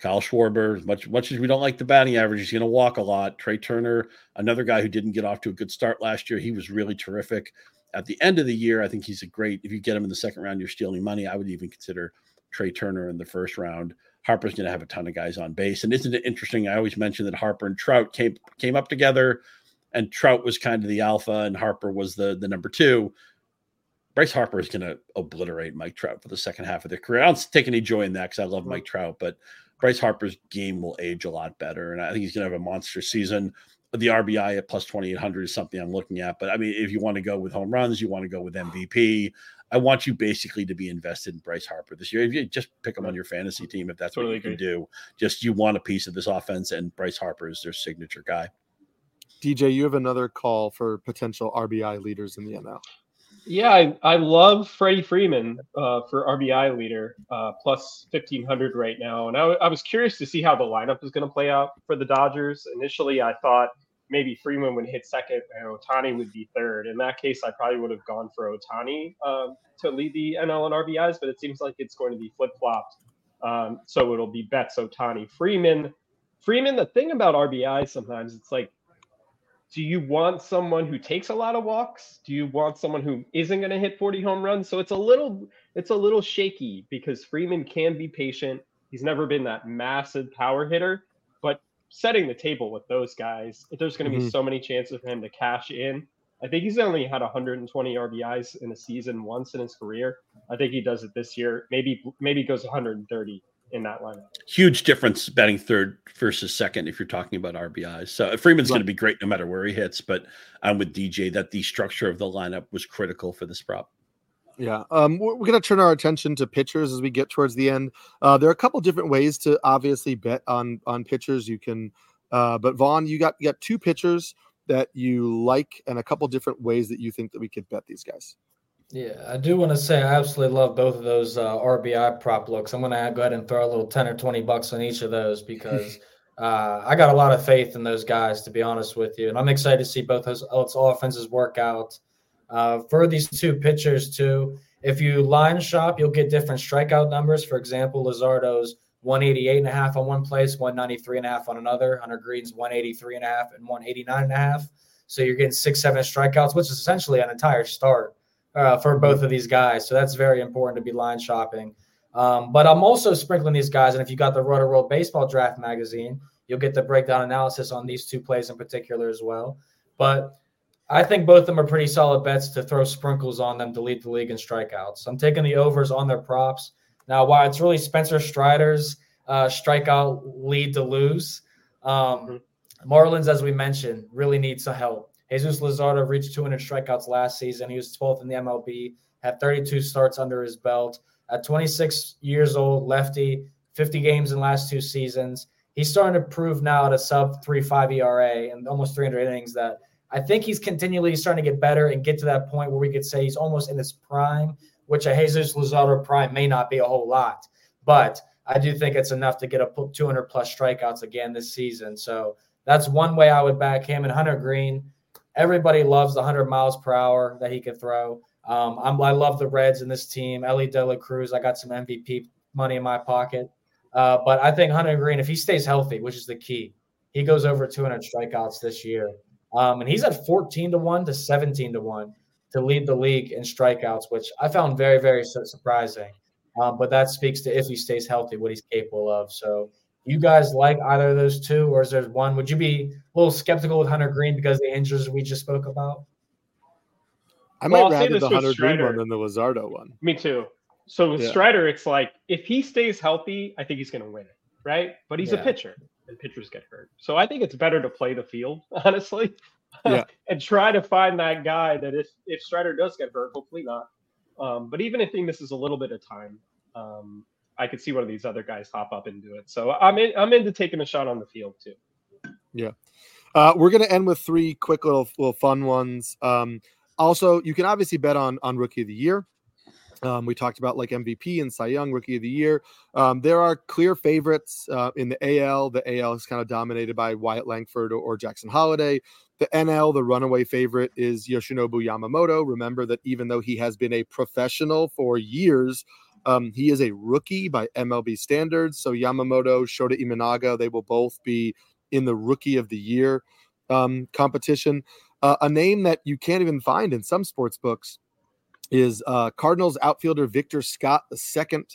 Kyle Schwarber, as much, much as we don't like the batting average, he's going to walk a lot. Trey Turner, another guy who didn't get off to a good start last year. He was really terrific. At the end of the year, I think he's a great, if you get him in the second round, you're stealing money. I would even consider Trey Turner in the first round. Harper's going to have a ton of guys on base. And isn't it interesting? I always mention that Harper and Trout came came up together, and Trout was kind of the alpha and Harper was the, the number two. Bryce Harper is going to obliterate Mike Trout for the second half of their career. I don't take any joy in that because I love Mike Trout, but Bryce Harper's game will age a lot better. And I think he's going to have a monster season. The R B I at plus twenty-eight hundred is something I'm looking at. But I mean, if you want to go with home runs, you want to go with M V P. I want you basically to be invested in Bryce Harper this year. If you just pick him on your fantasy team, if that's totally what you agree. Can do, just you want a piece of this offense, and Bryce Harper is their signature guy. D J, you have another call for potential R B I leaders in the N L. Yeah, I, I love Freddie Freeman uh, for R B I leader, uh, plus fifteen hundred right now. And I, I was curious to see how the lineup is going to play out for the Dodgers. Initially, I thought maybe Freeman would hit second and Ohtani would be third. In that case, I probably would have gone for Ohtani um, to lead the N L and R B Is, but it seems like it's going to be flip-flopped. Um, so it'll be Betts, Ohtani, Freeman. Freeman, the thing about R B I sometimes, it's like, do you want someone who takes a lot of walks? Do you want someone who isn't going to hit forty home runs? So it's a little, it's a little shaky because Freeman can be patient. He's never been that massive power hitter, but setting the table with those guys, there's going to Mm-hmm. be so many chances for him to cash in. I think he's only had one hundred twenty R B Is in a season once in his career. I think he does it this year. Maybe, maybe goes one hundred thirty in that lineup. Huge difference batting third versus second if you're talking about R B Is. So Freeman's Right. going to be great no matter where he hits, but I'm with D J that the structure of the lineup was critical for this prop. Yeah, um, we're, we're going to turn our attention to pitchers as we get towards the end. Uh, there are a couple different ways to obviously bet on on pitchers. You can, uh, but Vaughn, you got you got two pitchers that you like, and a couple different ways that you think that we could bet these guys. Yeah, I do want to say I absolutely love both of those uh, R B I prop looks. I'm going to go ahead and throw a little ten or twenty bucks on each of those because uh, I got a lot of faith in those guys, to be honest with you. And I'm excited to see both those offenses work out. Uh, for these two pitchers, too, if you line shop, you'll get different strikeout numbers. For example, Luzardo's one eighty-eight and a half on one place, one ninety-three and a half on another. Hunter Green's one eighty-three and a half and one eighty-nine and a half. So you're getting six, seven strikeouts, which is essentially an entire start. Uh, for both of these guys. So that's very important to be line shopping. Um, but I'm also sprinkling these guys. And if you got the Roto World Baseball Draft magazine, you'll get the breakdown analysis on these two plays in particular as well. But I think both of them are pretty solid bets to throw sprinkles on them to lead the league in strikeouts. I'm taking the overs on their props. Now, while it's really Spencer Strider's uh, strikeout lead to lose, um, Marlins, as we mentioned, really needs some help. Jesus Luzardo reached two hundred strikeouts last season. He was twelfth in the M L B, had thirty-two starts under his belt. At twenty-six years old, lefty, fifty games in the last two seasons. He's starting to prove now at a sub three point five E R A and almost three hundred innings that I think he's continually starting to get better and get to that point where we could say he's almost in his prime, which a Jesus Luzardo prime may not be a whole lot. But I do think it's enough to get a two hundred plus strikeouts again this season. So that's one way I would back him. And Hunter Green, everybody loves the one hundred miles per hour that he could throw. Um, I'm, I love the Reds in this team. Ellie De La Cruz, I got some M V P money in my pocket. Uh, but I think Hunter Green, if he stays healthy, which is the key, he goes over two hundred strikeouts this year. Um, and he's at fourteen to one to seventeen to one to lead the league in strikeouts, which I found very, very surprising. Um, but that speaks to if he stays healthy, what he's capable of. So you guys like either of those two, or is there one? Would you be a little skeptical with Hunter Green because of the injuries we just spoke about? I Well, might I'll say rather this the with Hunter Green Strider. one than the Luzardo one. Me too. So with Yeah. Strider, it's like if he stays healthy, I think he's going to win it, right? But he's Yeah. a pitcher, and pitchers get hurt. So I think it's better to play the field, honestly, Yeah. and try to find that guy that if if Strider does get hurt, hopefully not. Um, but even if he misses a little bit of time, um, I could see one of these other guys hop up and do it. So I'm in, I'm into taking a shot on the field too. Yeah. Uh, we're going to end with three quick little, little fun ones. Um, also, you can obviously bet on, on Rookie of the Year. Um, we talked about like M V P and Cy Young, Rookie of the Year. Um, there are clear favorites uh, in the A L. The A L is kind of dominated by Wyatt Langford or, or Jackson Holliday. The N L, the runaway favorite is Yoshinobu Yamamoto. Remember that even though he has been a professional for years, Um, he is a rookie by M L B standards. So Yamamoto, Shota Imanaga, they will both be in the Rookie of the Year um, competition. Uh, a name that you can't even find in some sports books is uh, Cardinals outfielder Victor Scott the second,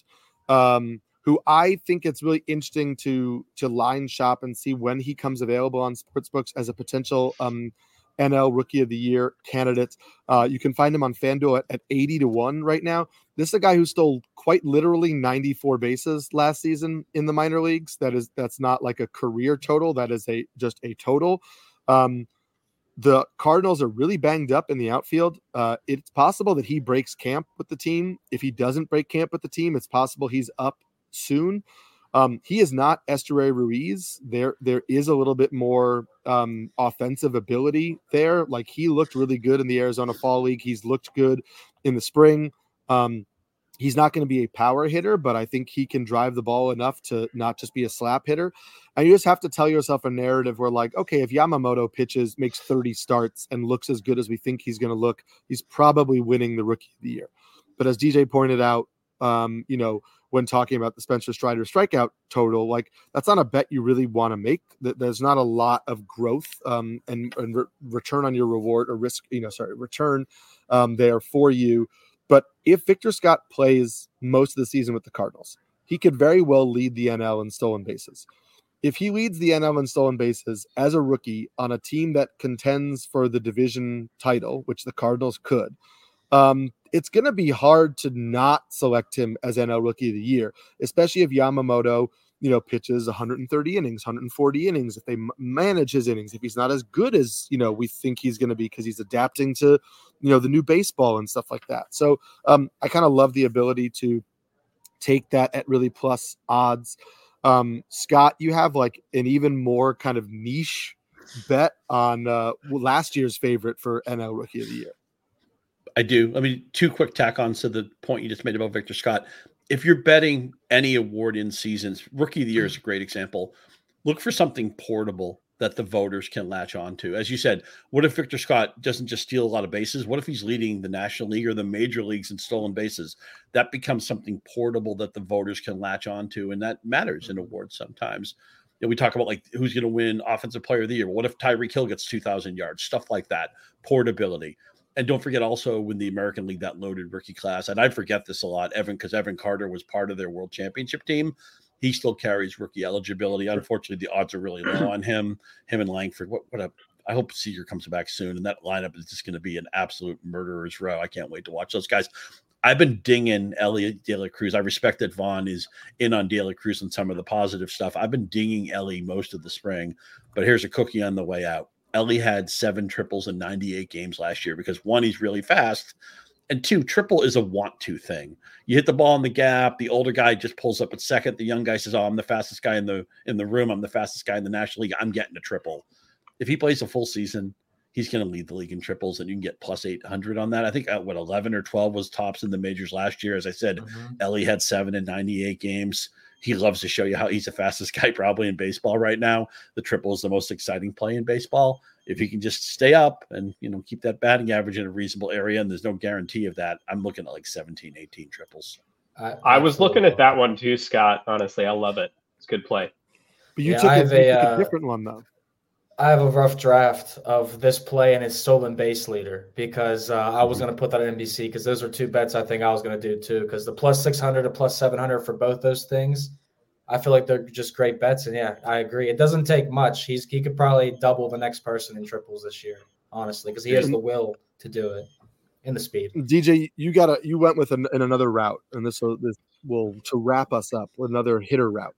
um, who I think it's really interesting to to line shop and see when he comes available on sports books as a potential um, N L Rookie of the Year candidate. Uh, you can find him on FanDuel at, at eighty to one right now. This is a guy who stole quite literally ninety-four bases last season in the minor leagues. That is that's not like a career total. That is a just a total. Um, The Cardinals are really banged up in the outfield. Uh, it's possible that he breaks camp with the team. If he doesn't break camp with the team, it's possible he's up soon. Um, he is not Esteury Ruiz. There, there is a little bit more um, offensive ability there. Like he looked really good in the Arizona Fall League. He's looked good in the spring. Um, He's not going to be a power hitter, but I think he can drive the ball enough to not just be a slap hitter. And you just have to tell yourself a narrative where, like, okay, if Yamamoto pitches, makes thirty starts, and looks as good as we think he's going to look, he's probably winning the Rookie of the Year. But as D J pointed out, um, you know, when talking about the Spencer Strider strikeout total, like that's not a bet you really want to make. There's not a lot of growth um, and, and re- return on your reward or risk, you know, sorry, return um, there for you. But if Victor Scott plays most of the season with the Cardinals, he could very well lead the N L in stolen bases. If he leads the N L in stolen bases as a rookie on a team that contends for the division title, which the Cardinals could, um, it's going to be hard to not select him as N L Rookie of the Year, especially if Yamamoto, you know, pitches one hundred thirty innings, one hundred forty innings, if they m- manage his innings, if he's not as good as, you know, we think he's going to be because he's adapting to, you know, the new baseball and stuff like that. So um, I kind of love the ability to take that at really plus odds. Um, Scott, you have like an even more kind of niche bet on uh, last year's favorite for N L Rookie of the Year. I do. I mean, two quick tack-ons to the point you just made about Victor Scott. If you're betting any award in seasons, Rookie of the Year is a great example. Look for something portable that the voters can latch on to. As you said, what if Victor Scott doesn't just steal a lot of bases? What if he's leading the National League or the major leagues in stolen bases? That becomes something portable that the voters can latch on to, and that matters in awards sometimes. You know, we talk about like who's going to win Offensive Player of the Year. What if Tyreek Hill gets two thousand yards? Stuff like that. Portability. And don't forget also when the American League, that loaded rookie class, and I forget this a lot, Evan, because Evan Carter was part of their World Championship team. He still carries rookie eligibility. Unfortunately, the odds are really low on him. Him and Langford. What, what a, I hope Seager comes back soon, and that lineup is just going to be an absolute murderer's row. I can't wait to watch those guys. I've been dinging Ellie De La Cruz. I respect that Vaughn is in on De La Cruz and some of the positive stuff. I've been dinging Ellie most of the spring, but here's a cookie on the way out. Ellie had seven triples in ninety-eight games last year because, one, he's really fast, and two, triple is a want-to thing. You hit the ball in the gap, the older guy just pulls up at second, the young guy says, oh, I'm the fastest guy in the in the room, I'm the fastest guy in the National League, I'm getting a triple. If he plays a full season, he's going to lead the league in triples, and you can get plus eight hundred on that. I think, uh, what, eleven or twelve was tops in the majors last year. As I said, mm-hmm. Ellie had seven in ninety-eight games. He loves to show you how he's the fastest guy probably in baseball right now. The triple is the most exciting play in baseball. If he can just stay up and, you know, keep that batting average in a reasonable area, and there's no guarantee of that, I'm looking at like seventeen, eighteen triples. I, I was looking at that one too, Scott. Honestly, I love it. It's a good play. But you yeah, took, I a, have you a, took uh, a different one, though. I have a rough draft of this play and its stolen base leader because uh, I was going to put that at N B C because those are two bets I think I was going to do too, because the plus six hundred to plus seven hundred for both those things, I feel like they're just great bets. And yeah, I agree. It doesn't take much. He's He could probably double the next person in triples this year, honestly, because he has the will to do it and the speed. D J, you got a, you went with an, in another route, and this will, this will, to wrap us up, with another hitter route.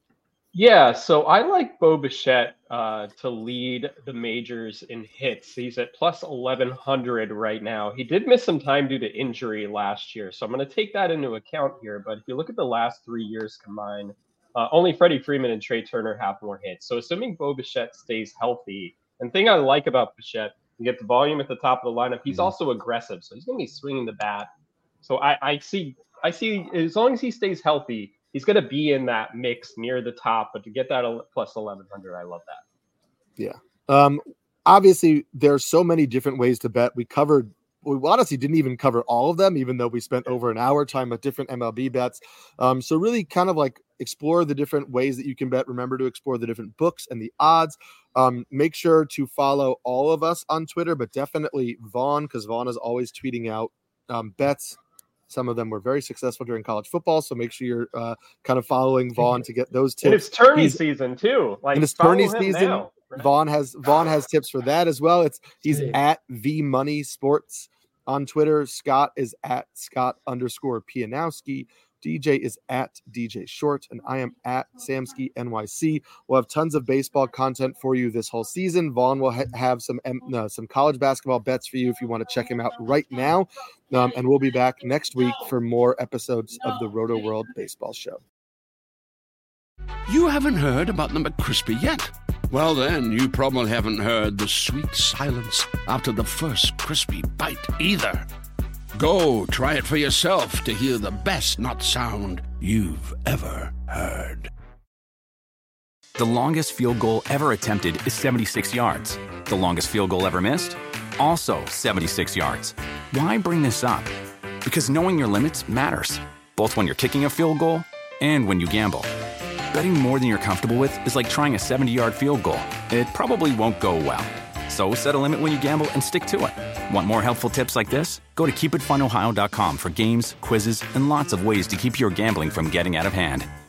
Yeah, so I like Bo Bichette uh, to lead the majors in hits. He's at plus eleven hundred right now. He did miss some time due to injury last year, so I'm going to take that into account here. But if you look at the last three years combined, uh, only Freddie Freeman and Trey Turner have more hits. So assuming Bo Bichette stays healthy, and the thing I like about Bichette, you get the volume at the top of the lineup. He's mm-hmm. also aggressive, so he's going to be swinging the bat. So I, I see, I see, as long as he stays healthy, he's going to be in that mix near the top, but to get that plus eleven hundred, I love that. Yeah. Um, obviously, there's so many different ways to bet. We covered we honestly didn't even cover all of them, even though we spent over an hour talking about different M L B bets. Um, so really kind of like explore the different ways that you can bet. Remember to explore the different books and the odds. Um, make sure to follow all of us on Twitter, but definitely Vaughn, because Vaughn is always tweeting out um, bets. Some of them were very successful during college football, so make sure you're uh, kind of following Vaughn to get those tips. And it's tourney He's, season too. Like and it's tourney follow him season. now, right? Vaughn has Vaughn has tips for that as well. It's he's Hey. at V Money Sports on Twitter. Scott is at Scott underscore Pianowski. D J is at D J Short, and I am at Samsky N Y C. We'll have tons of baseball content for you this whole season. Vaughn will ha- have some uh, some college basketball bets for you if you want to check him out right now. Um, and we'll be back next week for more episodes of the Roto World Baseball Show. You haven't heard about the McCrispy yet? Well, then, you probably haven't heard the sweet silence after the first crispy bite either. Go try it for yourself to hear the best nut sound you've ever heard. The longest field goal ever attempted is seventy-six yards. The longest field goal ever missed? Also seventy-six yards. Why bring this up? Because knowing your limits matters, both when you're kicking a field goal and when you gamble. Betting more than you're comfortable with is like trying a seventy-yard field goal. It probably won't go well. So set a limit when you gamble and stick to it. Want more helpful tips like this? Go to keep it fun ohio dot com for games, quizzes, and lots of ways to keep your gambling from getting out of hand.